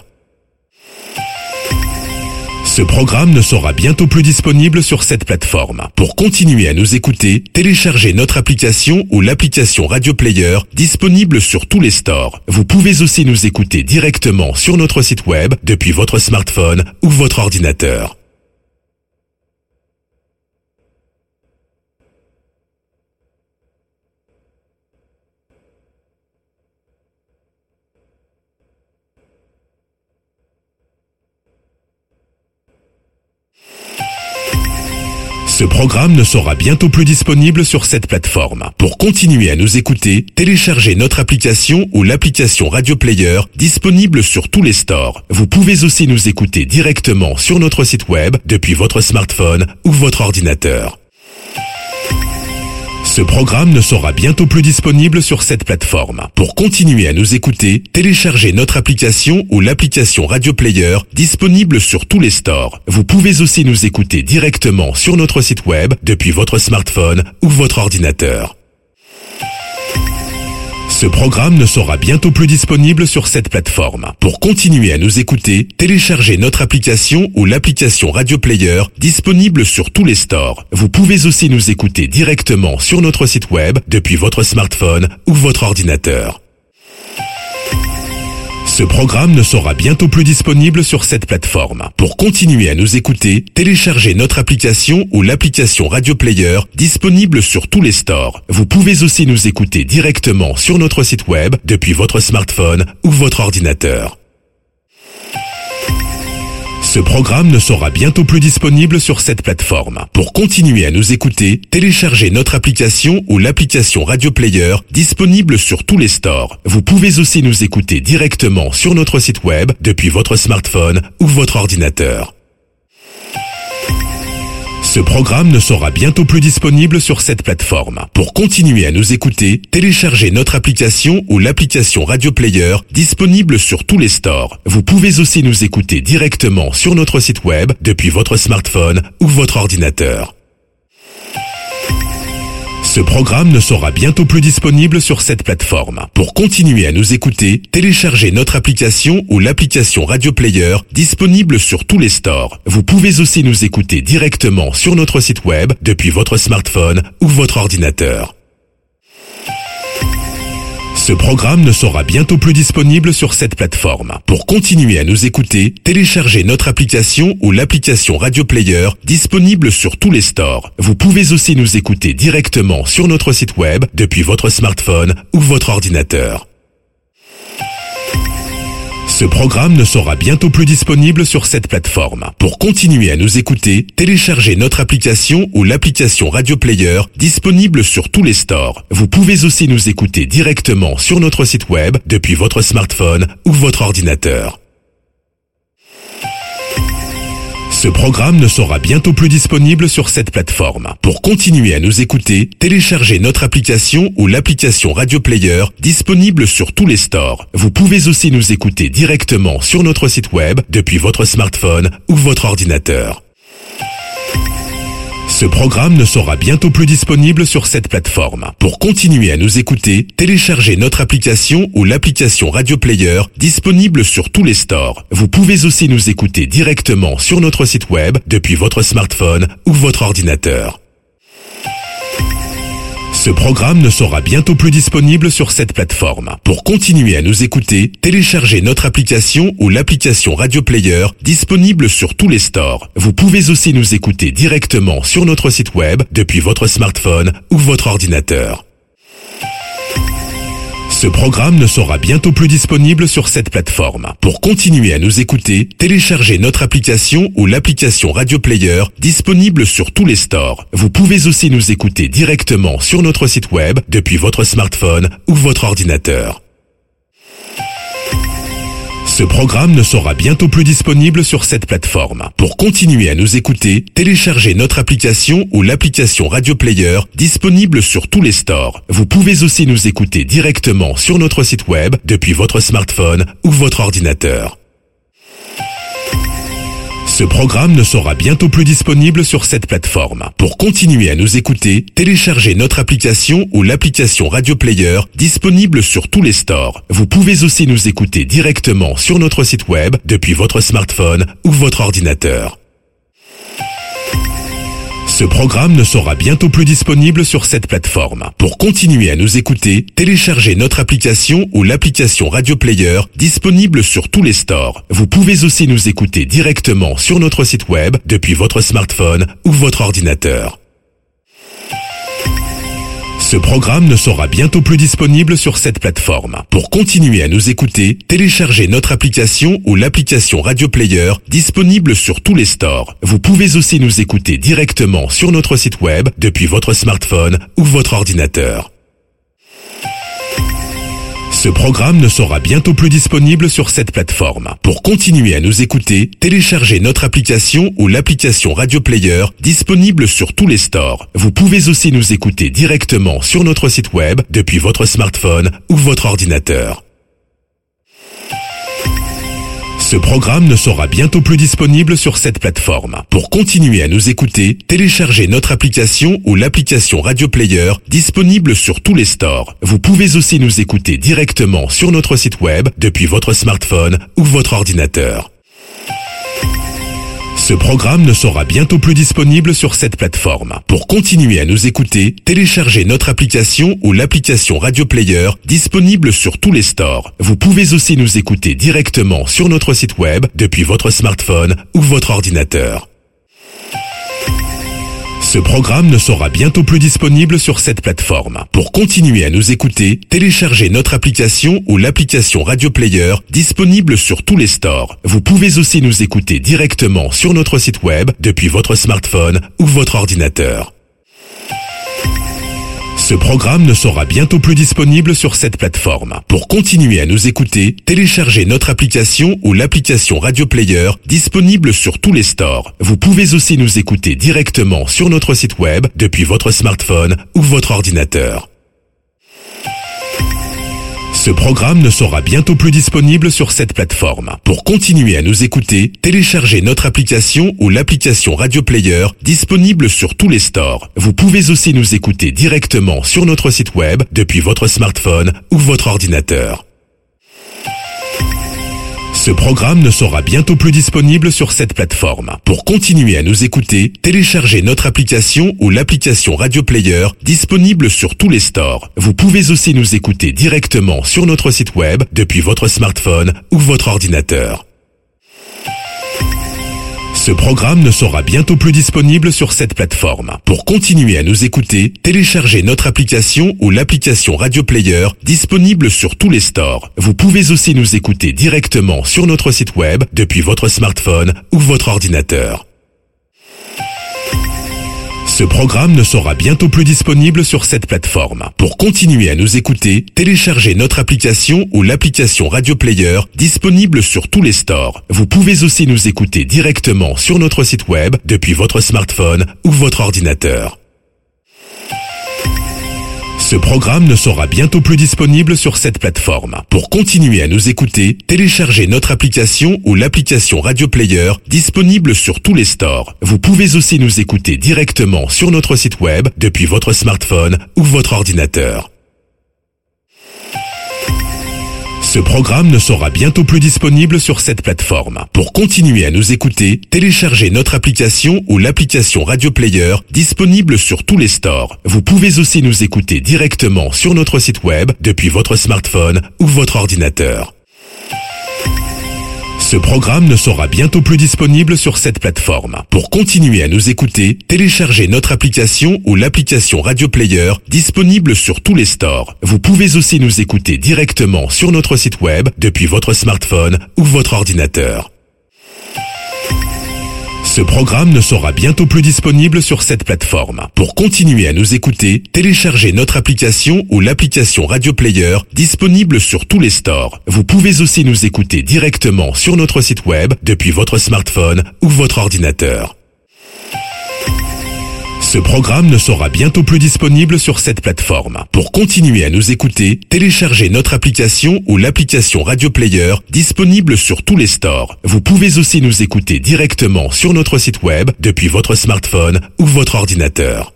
Speaker 1: Ce programme ne sera bientôt plus disponible sur cette plateforme. Pour continuer à nous écouter, téléchargez notre application ou l'application Radio Player disponible sur tous les stores. Vous pouvez aussi nous écouter directement sur notre site web depuis votre smartphone ou votre ordinateur. Ce programme ne sera bientôt plus disponible sur cette plateforme. Pour continuer à nous écouter, téléchargez notre application ou l'application Radio Player disponible sur tous les stores. Vous pouvez aussi nous écouter directement sur notre site web depuis votre smartphone ou votre ordinateur. Ce programme ne sera bientôt plus disponible sur cette plateforme. Pour continuer à nous écouter, téléchargez notre application ou l'application Radio Player disponible sur tous les stores. Vous pouvez aussi nous écouter directement sur notre site web depuis votre smartphone ou votre ordinateur. Ce programme ne sera bientôt plus disponible sur cette plateforme. Pour continuer à nous écouter, téléchargez notre application ou l'application Radio Player disponible sur tous les stores. Vous pouvez aussi nous écouter directement sur notre site web depuis votre smartphone ou votre ordinateur. Ce programme ne sera bientôt plus disponible sur cette plateforme. Pour continuer à nous écouter, téléchargez notre application ou l'application Radio Player disponible sur tous les stores. Vous pouvez aussi nous écouter directement sur notre site web depuis votre smartphone ou votre ordinateur. Ce programme ne sera bientôt plus disponible sur cette plateforme. Pour continuer à nous écouter, téléchargez notre application ou l'application Radio Player disponible sur tous les stores. Vous pouvez aussi nous écouter directement sur notre site web depuis votre smartphone ou votre ordinateur. Ce programme ne sera bientôt plus disponible sur cette plateforme. Pour continuer à nous écouter, téléchargez notre application ou l'application Radio Player disponible sur tous les stores. Vous pouvez aussi nous écouter directement sur notre site web depuis votre smartphone ou votre ordinateur. Ce programme ne sera bientôt plus disponible sur cette plateforme. Pour continuer à nous écouter, téléchargez notre application ou l'application Radio Player disponible sur tous les stores. Vous pouvez aussi nous écouter directement sur notre site web depuis votre smartphone ou votre ordinateur. Ce programme ne sera bientôt plus disponible sur cette plateforme. Pour continuer à nous écouter, téléchargez notre application ou l'application Radio Player disponible sur tous les stores. Vous pouvez aussi nous écouter directement sur notre site web depuis votre smartphone ou votre ordinateur. Ce programme ne sera bientôt plus disponible sur cette plateforme. Pour continuer à nous écouter, téléchargez notre application ou l'application Radio Player disponible sur tous les stores. Vous pouvez aussi nous écouter directement sur notre site web depuis votre smartphone ou votre ordinateur. Ce programme ne sera bientôt plus disponible sur cette plateforme. Pour continuer à nous écouter, téléchargez notre application ou l'application Radio Player disponible sur tous les stores. Vous pouvez aussi nous écouter directement sur notre site web depuis votre smartphone ou votre ordinateur. Ce programme ne sera bientôt plus disponible sur cette plateforme. Pour continuer à nous écouter, téléchargez notre application ou l'application Radio Player disponible sur tous les stores. Vous pouvez aussi nous écouter directement sur notre site web depuis votre smartphone ou votre ordinateur. Ce programme ne sera bientôt plus disponible sur cette plateforme. Pour continuer à nous écouter, téléchargez notre application ou l'application Radio Player disponible sur tous les stores. Vous pouvez aussi nous écouter directement sur notre site web depuis votre smartphone ou votre ordinateur. Ce programme ne sera bientôt plus disponible sur cette plateforme. Pour continuer à nous écouter, téléchargez notre application ou l'application Radio Player disponible sur tous les stores. Vous pouvez aussi nous écouter directement sur notre site web depuis votre smartphone ou votre ordinateur. Ce programme ne sera bientôt plus disponible sur cette plateforme. Pour continuer à nous écouter, téléchargez notre application ou l'application Radio Player disponible sur tous les stores. Vous pouvez aussi nous écouter directement sur notre site web depuis votre smartphone ou votre ordinateur. Ce programme ne sera bientôt plus disponible sur cette plateforme. Pour continuer à nous écouter, téléchargez notre application ou l'application Radio Player disponible sur tous les stores. Vous pouvez aussi nous écouter directement sur notre site web depuis votre smartphone ou votre ordinateur. Ce programme ne sera bientôt plus disponible sur cette plateforme. Pour continuer à nous écouter, téléchargez notre application ou l'application Radio Player disponible sur tous les stores. Vous pouvez aussi nous écouter directement sur notre site web depuis votre smartphone ou votre ordinateur. Ce programme ne sera bientôt plus disponible sur cette plateforme. Pour continuer à nous écouter, téléchargez notre application ou l'application Radio Player disponible sur tous les stores. Vous pouvez aussi nous écouter directement sur notre site web depuis votre smartphone ou votre ordinateur. Ce programme ne sera bientôt plus disponible sur cette plateforme. Pour continuer à nous écouter, téléchargez notre application ou l'application Radio Player disponible sur tous les stores. Vous pouvez aussi nous écouter directement sur notre site web depuis votre smartphone ou votre ordinateur. Ce programme ne sera bientôt plus disponible sur cette plateforme. Pour continuer à nous écouter, téléchargez notre application ou l'application Radio Player disponible sur tous les stores. Vous pouvez aussi nous écouter directement sur notre site web depuis votre smartphone ou votre ordinateur. Ce programme ne sera bientôt plus disponible sur cette plateforme. Pour continuer à nous écouter, téléchargez notre application ou l'application Radio Player disponible sur tous les stores. Vous pouvez aussi nous écouter directement sur notre site web depuis votre smartphone ou votre ordinateur. Ce programme ne sera bientôt plus disponible sur cette plateforme. Pour continuer à nous écouter, téléchargez notre application ou l'application Radio Player disponible sur tous les stores. Vous pouvez aussi nous écouter directement sur notre site web depuis votre smartphone ou votre ordinateur. Ce programme ne sera bientôt plus disponible sur cette plateforme. Pour continuer à nous écouter, téléchargez notre application ou l'application Radio Player disponible sur tous les stores. Vous pouvez aussi nous écouter directement sur notre site web depuis votre smartphone ou votre ordinateur. Ce programme ne sera bientôt plus disponible sur cette plateforme. Pour continuer à nous écouter, téléchargez notre application ou l'application Radio Player disponible sur tous les stores. Vous pouvez aussi nous écouter directement sur notre site web depuis votre smartphone ou votre ordinateur. Ce programme ne sera bientôt plus disponible sur cette plateforme. Pour continuer à nous écouter, téléchargez notre application ou l'application Radio Player disponible sur tous les stores. Vous pouvez aussi nous écouter directement sur notre site web depuis votre smartphone ou votre ordinateur. Ce programme ne sera bientôt plus disponible sur cette plateforme. Pour continuer à nous écouter, téléchargez notre application ou l'application Radio Player disponible sur tous les stores. Vous pouvez aussi nous écouter directement sur notre site web depuis votre smartphone ou votre ordinateur. Ce programme ne sera bientôt plus disponible sur cette plateforme. Pour continuer à nous écouter, téléchargez notre application ou l'application Radio Player disponible sur tous les stores. Vous pouvez aussi nous écouter directement sur notre site web depuis votre smartphone ou votre ordinateur. Ce programme ne sera bientôt plus disponible sur cette plateforme. Pour continuer à nous écouter, téléchargez notre application ou l'application Radio Player disponible sur tous les stores. Vous pouvez aussi nous écouter directement sur notre site web depuis votre smartphone ou votre ordinateur. Ce programme ne sera bientôt plus disponible sur cette plateforme. Pour continuer à nous écouter, téléchargez notre application ou l'application Radio Player disponible sur tous les stores. Vous pouvez aussi nous écouter directement sur notre site web depuis votre smartphone ou votre ordinateur. Ce programme ne sera bientôt plus disponible sur cette plateforme. Pour continuer à nous écouter, téléchargez notre application ou l'application Radio Player disponible sur tous les stores. Vous pouvez aussi nous écouter directement sur notre site web depuis votre smartphone ou votre ordinateur. Ce programme ne sera bientôt plus disponible sur cette plateforme. Pour continuer à nous écouter, téléchargez notre application ou l'application Radio Player disponible sur tous les stores. Vous pouvez aussi nous écouter directement sur notre site web depuis votre smartphone ou votre ordinateur. Ce programme ne sera bientôt plus disponible sur cette plateforme. Pour continuer à nous écouter, téléchargez notre application ou l'application Radio Player disponible sur tous les stores. Vous pouvez aussi nous écouter directement sur notre site web depuis votre smartphone ou votre ordinateur.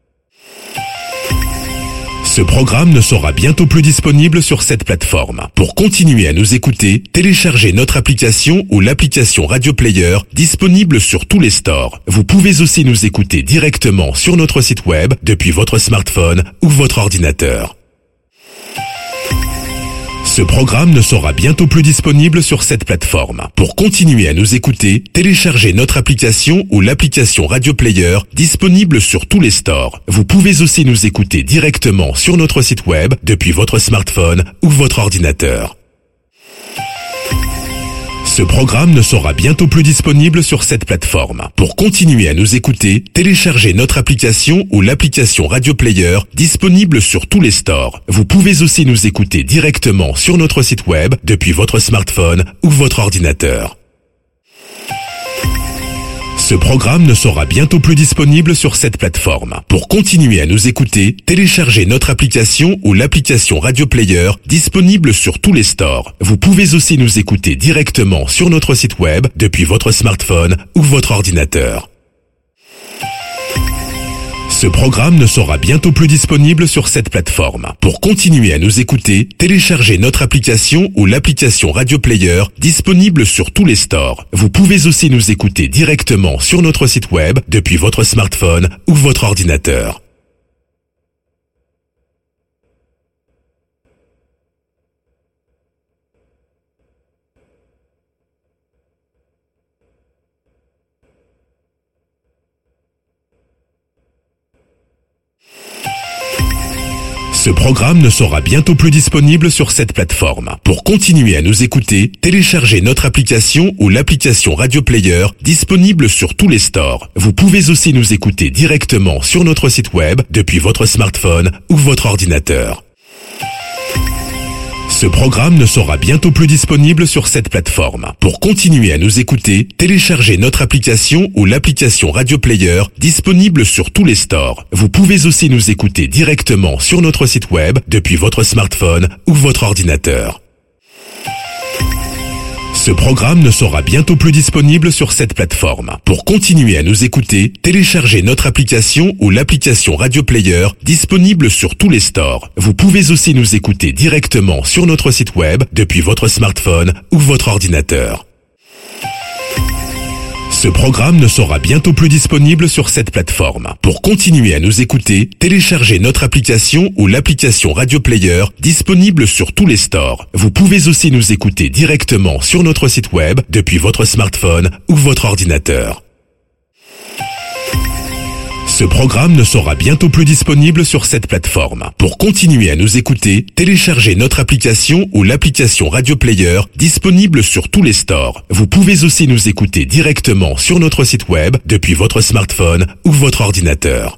Speaker 1: Ce programme ne sera bientôt plus disponible sur cette plateforme. Pour continuer à nous écouter, téléchargez notre application ou l'application Radio Player disponible sur tous les stores. Vous pouvez aussi nous écouter directement sur notre site web depuis votre smartphone ou votre ordinateur. Ce programme ne sera bientôt plus disponible sur cette plateforme. Pour continuer à nous écouter, téléchargez notre application ou l'application Radio Player disponible sur tous les stores. Vous pouvez aussi nous écouter directement sur notre site web depuis votre smartphone ou votre ordinateur. Ce programme ne sera bientôt plus disponible sur cette plateforme. Pour continuer à nous écouter, téléchargez notre application ou l'application Radio Player disponible sur tous les stores. Vous pouvez aussi nous écouter directement sur notre site web depuis votre smartphone ou votre ordinateur. Ce programme ne sera bientôt plus disponible sur cette plateforme. Pour continuer à nous écouter, téléchargez notre application ou l'application Radio Player disponible sur tous les stores. Vous pouvez aussi nous écouter directement sur notre site web depuis votre smartphone ou votre ordinateur. Ce programme ne sera bientôt plus disponible sur cette plateforme. Pour continuer à nous écouter, téléchargez notre application ou l'application Radio Player disponible sur tous les stores. Vous pouvez aussi nous écouter directement sur notre site web depuis votre smartphone ou votre ordinateur. Ce programme ne sera bientôt plus disponible sur cette plateforme. Pour continuer à nous écouter, téléchargez notre application ou l'application Radio Player disponible sur tous les stores. Vous pouvez aussi nous écouter directement sur notre site web depuis votre smartphone ou votre ordinateur. Ce programme ne sera bientôt plus disponible sur cette plateforme. Pour continuer à nous écouter, téléchargez notre application ou l'application Radio Player disponible sur tous les stores. Vous pouvez aussi nous écouter directement sur notre site web depuis votre smartphone ou votre ordinateur. Ce programme ne sera bientôt plus disponible sur cette plateforme. Pour continuer à nous écouter, téléchargez notre application ou l'application Radio Player disponible sur tous les stores. Vous pouvez aussi nous écouter directement sur notre site web depuis votre smartphone ou votre ordinateur. Ce programme ne sera bientôt plus disponible sur cette plateforme. Pour continuer à nous écouter, téléchargez notre application ou l'application Radio Player disponible sur tous les stores. Vous pouvez aussi nous écouter directement sur notre site web depuis votre smartphone ou votre ordinateur. Ce programme ne sera bientôt plus disponible sur cette plateforme. Pour continuer à nous écouter, téléchargez notre application ou l'application Radio Player disponible sur tous les stores. Vous pouvez aussi nous écouter directement sur notre site web depuis votre smartphone ou votre ordinateur.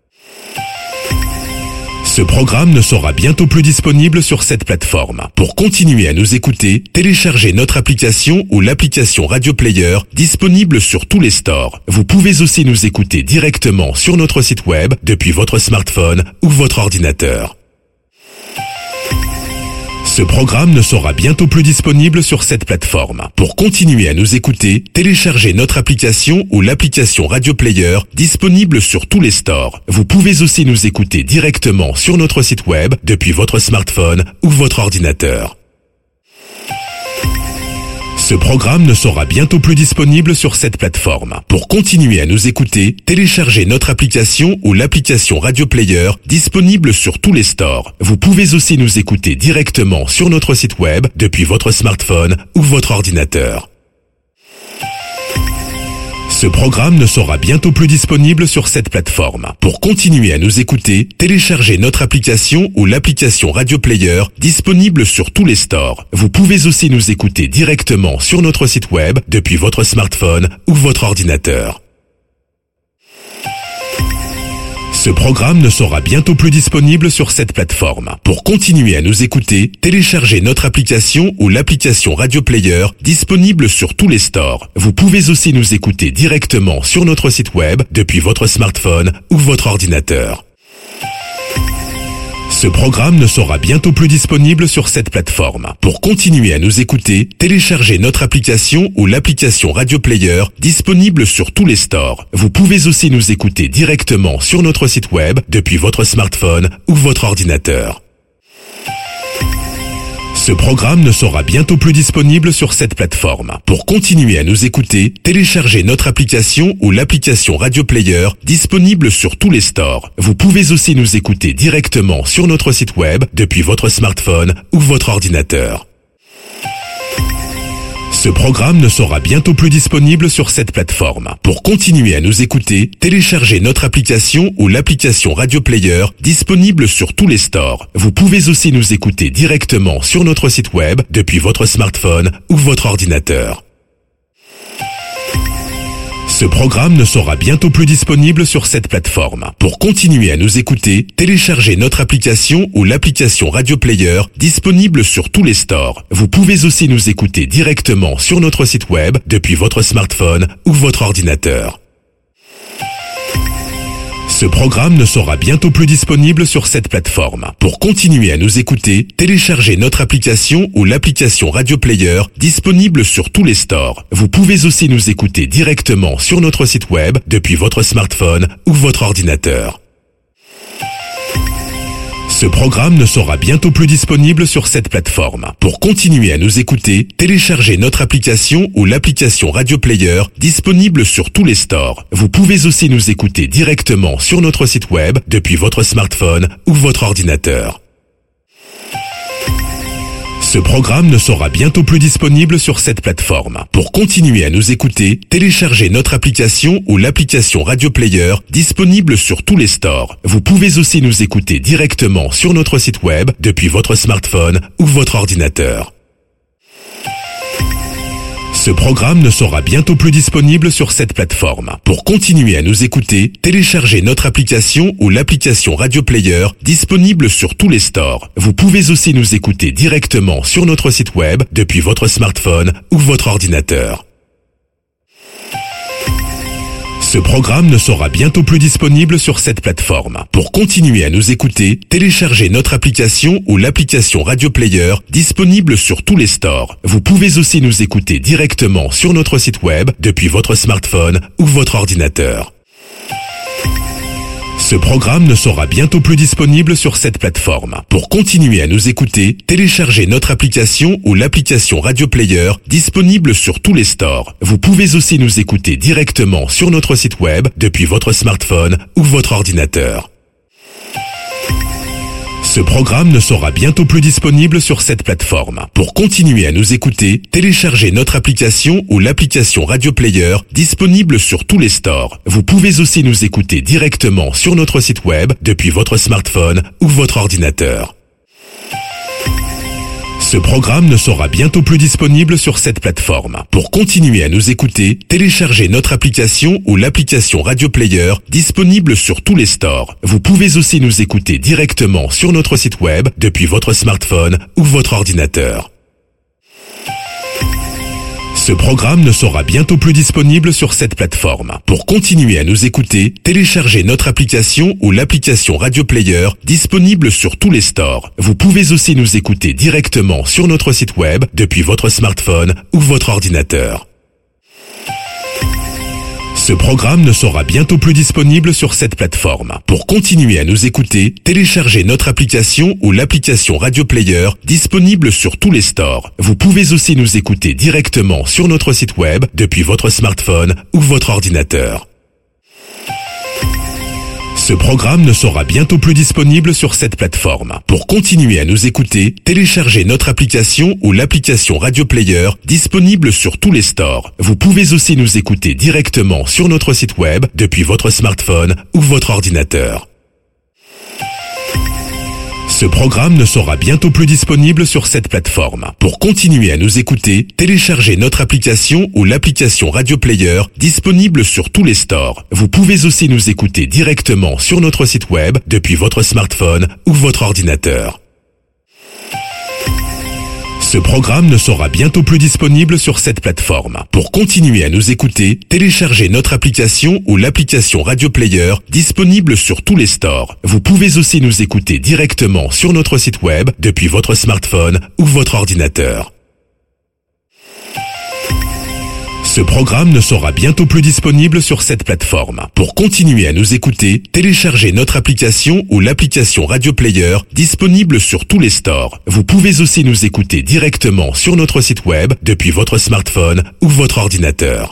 Speaker 1: Ce programme ne sera bientôt plus disponible sur cette plateforme. Pour continuer à nous écouter, téléchargez notre application ou l'application Radio Player disponible sur tous les stores. Vous pouvez aussi nous écouter directement sur notre site web depuis votre smartphone ou votre ordinateur. Ce programme ne sera bientôt plus disponible sur cette plateforme. Pour continuer à nous écouter, téléchargez notre application ou l'application Radio Player disponible sur tous les stores. Vous pouvez aussi nous écouter directement sur notre site web depuis votre smartphone ou votre ordinateur. Ce programme ne sera bientôt plus disponible sur cette plateforme. Pour continuer à nous écouter, téléchargez notre application ou l'application Radio Player disponible sur tous les stores. Vous pouvez aussi nous écouter directement sur notre site web depuis votre smartphone ou votre ordinateur. Ce programme ne sera bientôt plus disponible sur cette plateforme. Pour continuer à nous écouter, téléchargez notre application ou l'application Radio Player disponible sur tous les stores. Vous pouvez aussi nous écouter directement sur notre site web depuis votre smartphone ou votre ordinateur. Ce programme ne sera bientôt plus disponible sur cette plateforme. Pour continuer à nous écouter, téléchargez notre application ou l'application Radio Player disponible sur tous les stores. Vous pouvez aussi nous écouter directement sur notre site web depuis votre smartphone ou votre ordinateur. Ce programme ne sera bientôt plus disponible sur cette plateforme. Pour continuer à nous écouter, téléchargez notre application ou l'application Radio Player disponible sur tous les stores. Vous pouvez aussi nous écouter directement sur notre site web depuis votre smartphone ou votre ordinateur. Ce programme ne sera bientôt plus disponible sur cette plateforme. Pour continuer à nous écouter, téléchargez notre application ou l'application Radio Player disponible sur tous les stores. Vous pouvez aussi nous écouter directement sur notre site web depuis votre smartphone ou votre ordinateur. Ce programme ne sera bientôt plus disponible sur cette plateforme. Pour continuer à nous écouter, téléchargez notre application ou l'application Radio Player disponible sur tous les stores. Vous pouvez aussi nous écouter directement sur notre site web depuis votre smartphone ou votre ordinateur. Ce programme ne sera bientôt plus disponible sur cette plateforme. Pour continuer à nous écouter, téléchargez notre application ou l'application Radio Player disponible sur tous les stores. Vous pouvez aussi nous écouter directement sur notre site web depuis votre smartphone ou votre ordinateur. Ce programme ne sera bientôt plus disponible sur cette plateforme. Pour continuer à nous écouter, téléchargez notre application ou l'application Radio Player disponible sur tous les stores. Vous pouvez aussi nous écouter directement sur notre site web depuis votre smartphone ou votre ordinateur. Ce programme ne sera bientôt plus disponible sur cette plateforme. Pour continuer à nous écouter, téléchargez notre application ou l'application Radio Player disponible sur tous les stores. Vous pouvez aussi nous écouter directement sur notre site web depuis votre smartphone ou votre ordinateur. Ce programme ne sera bientôt plus disponible sur cette plateforme. Pour continuer à nous écouter, téléchargez notre application ou l'application Radio Player disponible sur tous les stores. Vous pouvez aussi nous écouter directement sur notre site web depuis votre smartphone ou votre ordinateur. Ce programme ne sera bientôt plus disponible sur cette plateforme. Pour continuer à nous écouter, téléchargez notre application ou l'application Radio Player disponible sur tous les stores. Vous pouvez aussi nous écouter directement sur notre site web depuis votre smartphone ou votre ordinateur. Ce programme ne sera bientôt plus disponible sur cette plateforme. Pour continuer à nous écouter, téléchargez notre application ou l'application Radio Player disponible sur tous les stores. Vous pouvez aussi nous écouter directement sur notre site web depuis votre smartphone ou votre ordinateur. Ce programme ne sera bientôt plus disponible sur cette plateforme. Pour continuer à nous écouter, téléchargez notre application ou l'application Radio Player disponible sur tous les stores. Vous pouvez aussi nous écouter directement sur notre site web depuis votre smartphone ou votre ordinateur. Ce programme ne sera bientôt plus disponible sur cette plateforme. Pour continuer à nous écouter, téléchargez notre application ou l'application Radio Player disponible sur tous les stores. Vous pouvez aussi nous écouter directement sur notre site web depuis votre smartphone ou votre ordinateur. Ce programme ne sera bientôt plus disponible sur cette plateforme. Pour continuer à nous écouter, téléchargez notre application ou l'application Radio Player disponible sur tous les stores. Vous pouvez aussi nous écouter directement sur notre site web depuis votre smartphone ou votre ordinateur. Ce programme ne sera bientôt plus disponible sur cette plateforme. Pour continuer à nous écouter, téléchargez notre application ou l'application Radio Player disponible sur tous les stores. Vous pouvez aussi nous écouter directement sur notre site web depuis votre smartphone ou votre ordinateur. Ce programme ne sera bientôt plus disponible sur cette plateforme. Pour continuer à nous écouter, téléchargez notre application ou l'application Radio Player disponible sur tous les stores. Vous pouvez aussi nous écouter directement sur notre site web depuis votre smartphone ou votre ordinateur. Ce programme ne sera bientôt plus disponible sur cette plateforme. Pour continuer à nous écouter, téléchargez notre application ou l'application Radio Player disponible sur tous les stores. Vous pouvez aussi nous écouter directement sur notre site web depuis votre smartphone ou votre ordinateur. Ce programme ne sera bientôt plus disponible sur cette plateforme. Pour continuer à nous écouter, téléchargez notre application ou l'application Radio Player disponible sur tous les stores. Vous pouvez aussi nous écouter directement sur notre site web depuis votre smartphone ou votre ordinateur. Ce programme ne sera bientôt plus disponible sur cette plateforme. Pour continuer à nous écouter, téléchargez notre application ou l'application Radio Player disponible sur tous les stores. Vous pouvez aussi nous écouter directement sur notre site web depuis votre smartphone ou votre ordinateur. Ce programme ne sera bientôt plus disponible sur cette plateforme. Pour continuer à nous écouter, téléchargez notre application ou l'application Radio Player disponible sur tous les stores. Vous pouvez aussi nous écouter directement sur notre site web depuis votre smartphone ou votre ordinateur.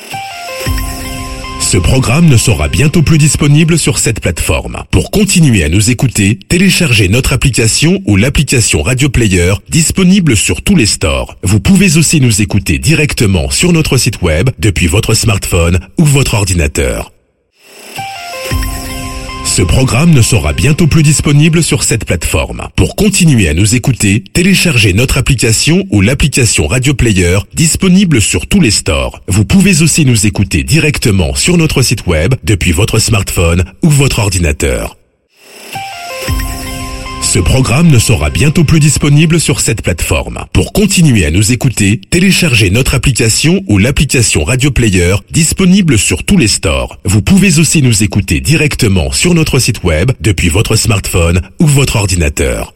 Speaker 1: Ce programme ne sera bientôt plus disponible sur cette plateforme. Pour continuer à nous écouter, téléchargez notre application ou l'application Radio Player disponible sur tous les stores. Vous pouvez aussi nous écouter directement sur notre site web depuis votre smartphone ou votre ordinateur. Ce programme ne sera bientôt plus disponible sur cette plateforme. Pour continuer à nous écouter, téléchargez notre application ou l'application Radio Player disponible sur tous les stores. Vous pouvez aussi nous écouter directement sur notre site web depuis votre smartphone ou votre ordinateur. Ce programme ne sera bientôt plus disponible sur cette plateforme. Pour continuer à nous écouter, téléchargez notre application ou l'application Radio Player disponible sur tous les stores. Vous pouvez aussi nous écouter directement sur notre site web depuis votre smartphone ou votre ordinateur.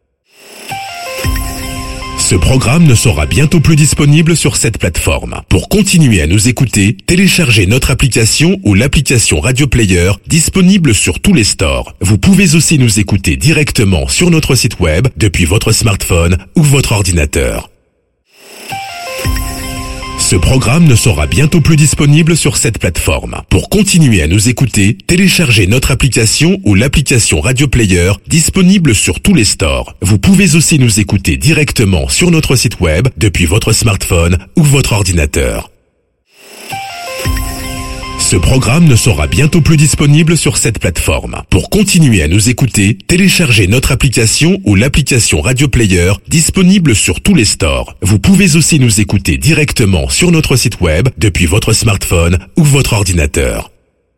Speaker 1: Ce programme ne sera bientôt plus disponible sur cette plateforme. Pour continuer à nous écouter, téléchargez notre application ou l'application Radio Player disponible sur tous les stores. Vous pouvez aussi nous écouter directement sur notre site web depuis votre smartphone ou votre ordinateur. Ce programme ne sera bientôt plus disponible sur cette plateforme. Pour continuer à nous écouter, téléchargez notre application ou l'application Radio Player disponible sur tous les stores. Vous pouvez aussi nous écouter directement sur notre site web depuis votre smartphone ou votre ordinateur. Ce programme ne sera bientôt plus disponible sur cette plateforme. Pour continuer à nous écouter, téléchargez notre application ou l'application Radio Player disponible sur tous les stores. Vous pouvez aussi nous écouter directement sur notre site web depuis votre smartphone ou votre ordinateur.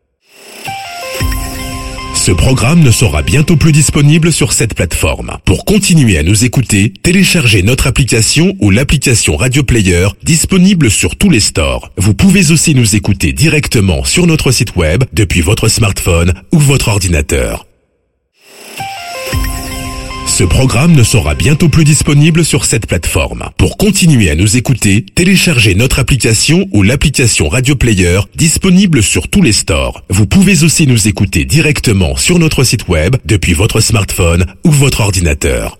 Speaker 1: Ce programme ne sera bientôt plus disponible sur cette plateforme. Pour continuer à nous écouter, téléchargez notre application ou l'application Radio Player disponible sur tous les stores. Vous pouvez aussi nous écouter directement sur notre site web depuis votre smartphone ou votre ordinateur. Ce programme ne sera bientôt plus disponible sur cette plateforme. Pour continuer à nous écouter, téléchargez notre application ou l'application Radio Player disponible sur tous les stores. Vous pouvez aussi nous écouter directement sur notre site web depuis votre smartphone ou votre ordinateur.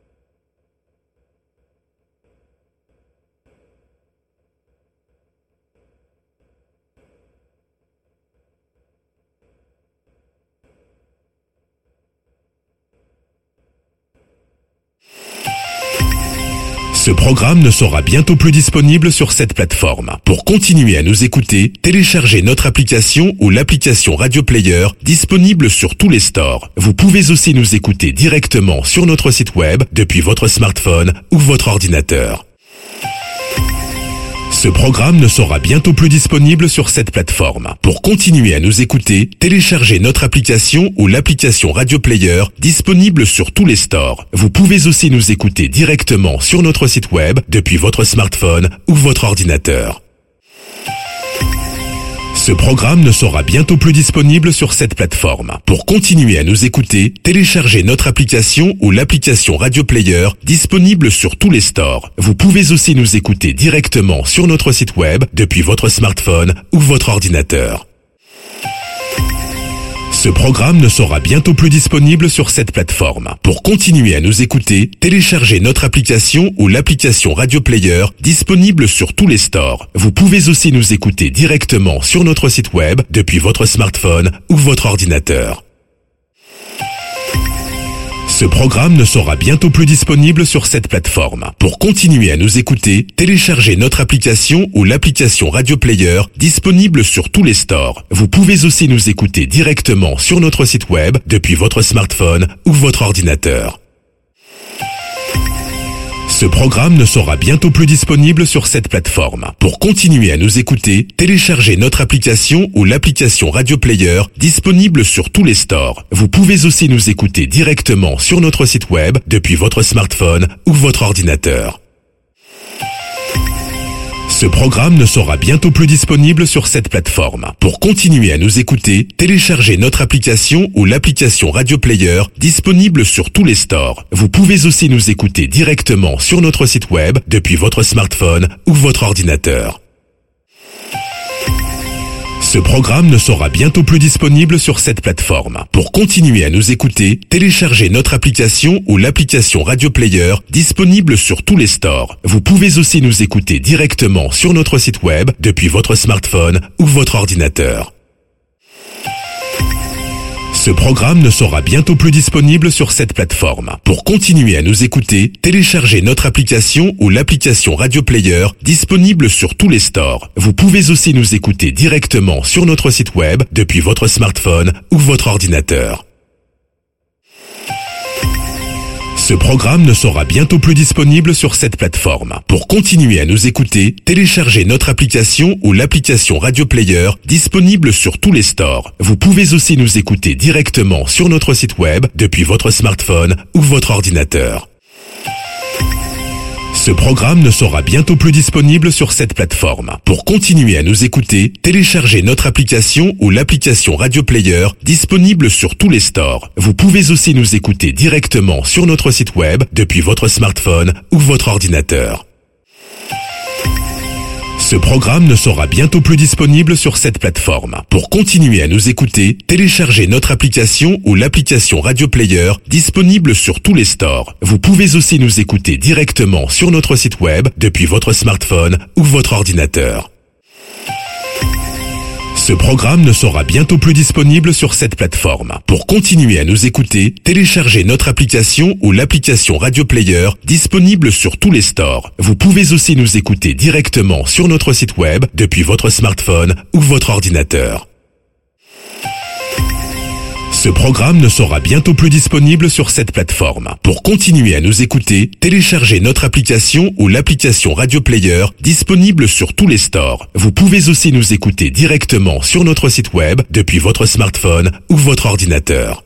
Speaker 1: Ce programme ne sera bientôt plus disponible sur cette plateforme. Pour continuer à nous écouter, téléchargez notre application ou l'application Radio Player disponible sur tous les stores. Vous pouvez aussi nous écouter directement sur notre site web depuis votre smartphone ou votre ordinateur. Ce programme ne sera bientôt plus disponible sur cette plateforme. Pour continuer à nous écouter, téléchargez notre application ou l'application Radio Player disponible sur tous les stores. Vous pouvez aussi nous écouter directement sur notre site web depuis votre smartphone ou votre ordinateur. Ce programme ne sera bientôt plus disponible sur cette plateforme. Pour continuer à nous écouter, téléchargez notre application ou l'application Radio Player disponible sur tous les stores. Vous pouvez aussi nous écouter directement sur notre site web depuis votre smartphone ou votre ordinateur. Ce programme ne sera bientôt plus disponible sur cette plateforme. Pour continuer à nous écouter, téléchargez notre application ou l'application Radio Player disponible sur tous les stores. Vous pouvez aussi nous écouter directement sur notre site web depuis votre smartphone ou votre ordinateur. Ce programme ne sera bientôt plus disponible sur cette plateforme. Pour continuer à nous écouter, téléchargez notre application ou l'application Radio Player disponible sur tous les stores. Vous pouvez aussi nous écouter directement sur notre site web depuis votre smartphone ou votre ordinateur. Ce programme ne sera bientôt plus disponible sur cette plateforme. Pour continuer à nous écouter, téléchargez notre application ou l'application Radio Player disponible sur tous les stores. Vous pouvez aussi nous écouter directement sur notre site web depuis votre smartphone ou votre ordinateur. Ce programme ne sera bientôt plus disponible sur cette plateforme. Pour continuer à nous écouter, téléchargez notre application ou l'application Radio Player disponible sur tous les stores. Vous pouvez aussi nous écouter directement sur notre site web depuis votre smartphone ou votre ordinateur. Ce programme ne sera bientôt plus disponible sur cette plateforme. Pour continuer à nous écouter, téléchargez notre application ou l'application Radio Player disponible sur tous les stores. Vous pouvez aussi nous écouter directement sur notre site web depuis votre smartphone ou votre ordinateur. Ce programme ne sera bientôt plus disponible sur cette plateforme. Pour continuer à nous écouter, téléchargez notre application ou l'application Radio Player disponible sur tous les stores. Vous pouvez aussi nous écouter directement sur notre site web depuis votre smartphone ou votre ordinateur. Ce programme ne sera bientôt plus disponible sur cette plateforme. Pour continuer à nous écouter, téléchargez notre application ou l'application Radio Player disponible sur tous les stores. Vous pouvez aussi nous écouter directement sur notre site web depuis votre smartphone ou votre ordinateur. Ce programme ne sera bientôt plus disponible sur cette plateforme. Pour continuer à nous écouter, téléchargez notre application ou l'application Radio Player disponible sur tous les stores. Vous pouvez aussi nous écouter directement sur notre site web depuis votre smartphone ou votre ordinateur. Ce programme ne sera bientôt plus disponible sur cette plateforme. Pour continuer à nous écouter, téléchargez notre application ou l'application Radio Player disponible sur tous les stores. Vous pouvez aussi nous écouter directement sur notre site web depuis votre smartphone ou votre ordinateur. Ce programme ne sera bientôt plus disponible sur cette plateforme. Pour continuer à nous écouter, téléchargez notre application ou l'application Radio Player disponible sur tous les stores. Vous pouvez aussi nous écouter directement sur notre site web depuis votre smartphone ou votre ordinateur. Ce programme ne sera bientôt plus disponible sur cette plateforme. Pour continuer à nous écouter, téléchargez notre application ou l'application Radio Player disponible sur tous les stores. Vous pouvez aussi nous écouter directement sur notre site web depuis votre smartphone ou votre ordinateur.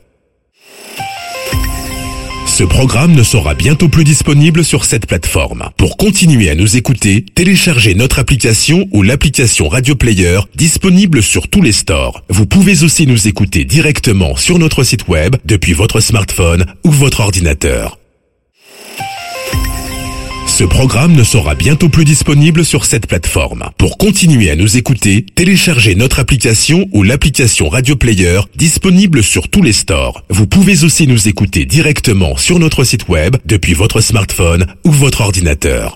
Speaker 1: Ce programme ne sera bientôt plus disponible sur cette plateforme. Pour continuer à nous écouter, téléchargez notre application ou l'application Radio Player disponible sur tous les stores. Vous pouvez aussi nous écouter directement sur notre site web depuis votre smartphone ou votre ordinateur. Ce programme ne sera bientôt plus disponible sur cette plateforme. Pour continuer à nous écouter, téléchargez notre application ou l'application Radio Player disponible sur tous les stores. Vous pouvez aussi nous écouter directement sur notre site web depuis votre smartphone ou votre ordinateur.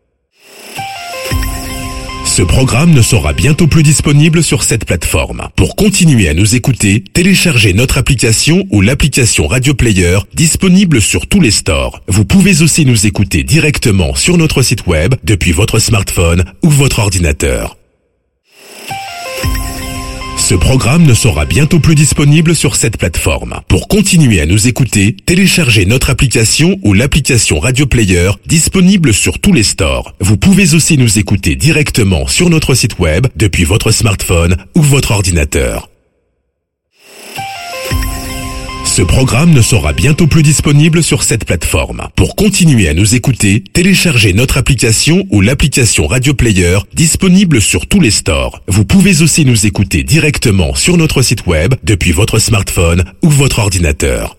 Speaker 1: Ce programme ne sera bientôt plus disponible sur cette plateforme. Pour continuer à nous écouter, téléchargez notre application ou l'application Radio Player disponible sur tous les stores. Vous pouvez aussi nous écouter directement sur notre site web depuis votre smartphone ou votre ordinateur. Ce programme ne sera bientôt plus disponible sur cette plateforme. Pour continuer à nous écouter, téléchargez notre application ou l'application Radio Player disponible sur tous les stores. Vous pouvez aussi nous écouter directement sur notre site web depuis votre smartphone ou votre ordinateur. Ce programme ne sera bientôt plus disponible sur cette plateforme. Pour continuer à nous écouter, téléchargez notre application ou l'application Radio Player disponible sur tous les stores. Vous pouvez aussi nous écouter directement sur notre site web depuis votre smartphone ou votre ordinateur.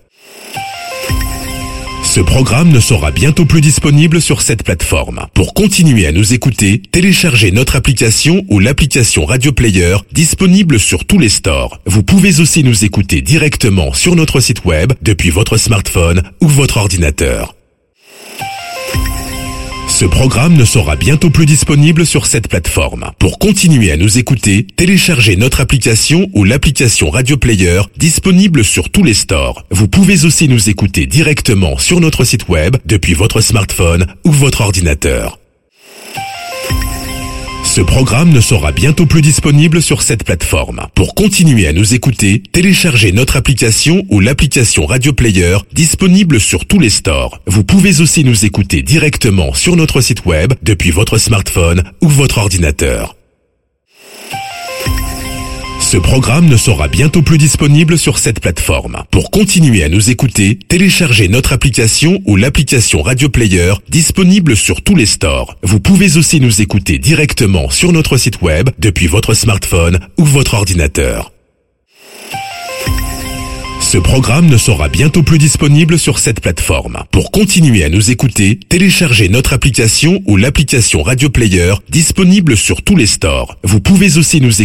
Speaker 1: Ce programme ne sera bientôt plus disponible sur cette plateforme. Pour continuer à nous écouter, téléchargez notre application ou l'application Radio Player disponible sur tous les stores. Vous pouvez aussi nous écouter directement sur notre site web depuis votre smartphone ou votre ordinateur. Ce programme ne sera bientôt plus disponible sur cette plateforme. Pour continuer à nous écouter, téléchargez notre application ou l'application Radio Player disponible sur tous les stores. Vous pouvez aussi nous écouter directement sur notre site web depuis votre smartphone ou votre ordinateur. Ce programme ne sera bientôt plus disponible sur cette plateforme. Pour continuer à nous écouter, téléchargez notre application ou l'application Radio Player disponible sur tous les stores. Vous pouvez aussi nous écouter directement sur notre site web depuis votre smartphone ou votre ordinateur. Ce programme ne sera bientôt plus disponible sur cette plateforme. Pour continuer à nous écouter, téléchargez notre application ou l'application Radio Player disponible sur tous les stores. Vous pouvez aussi nous écouter directement sur notre site web depuis votre smartphone ou votre ordinateur. Ce programme ne sera bientôt plus disponible sur cette plateforme. Pour continuer à nous écouter, téléchargez notre application ou l'application Radio Player disponible sur tous les stores. Vous pouvez aussi nous écouter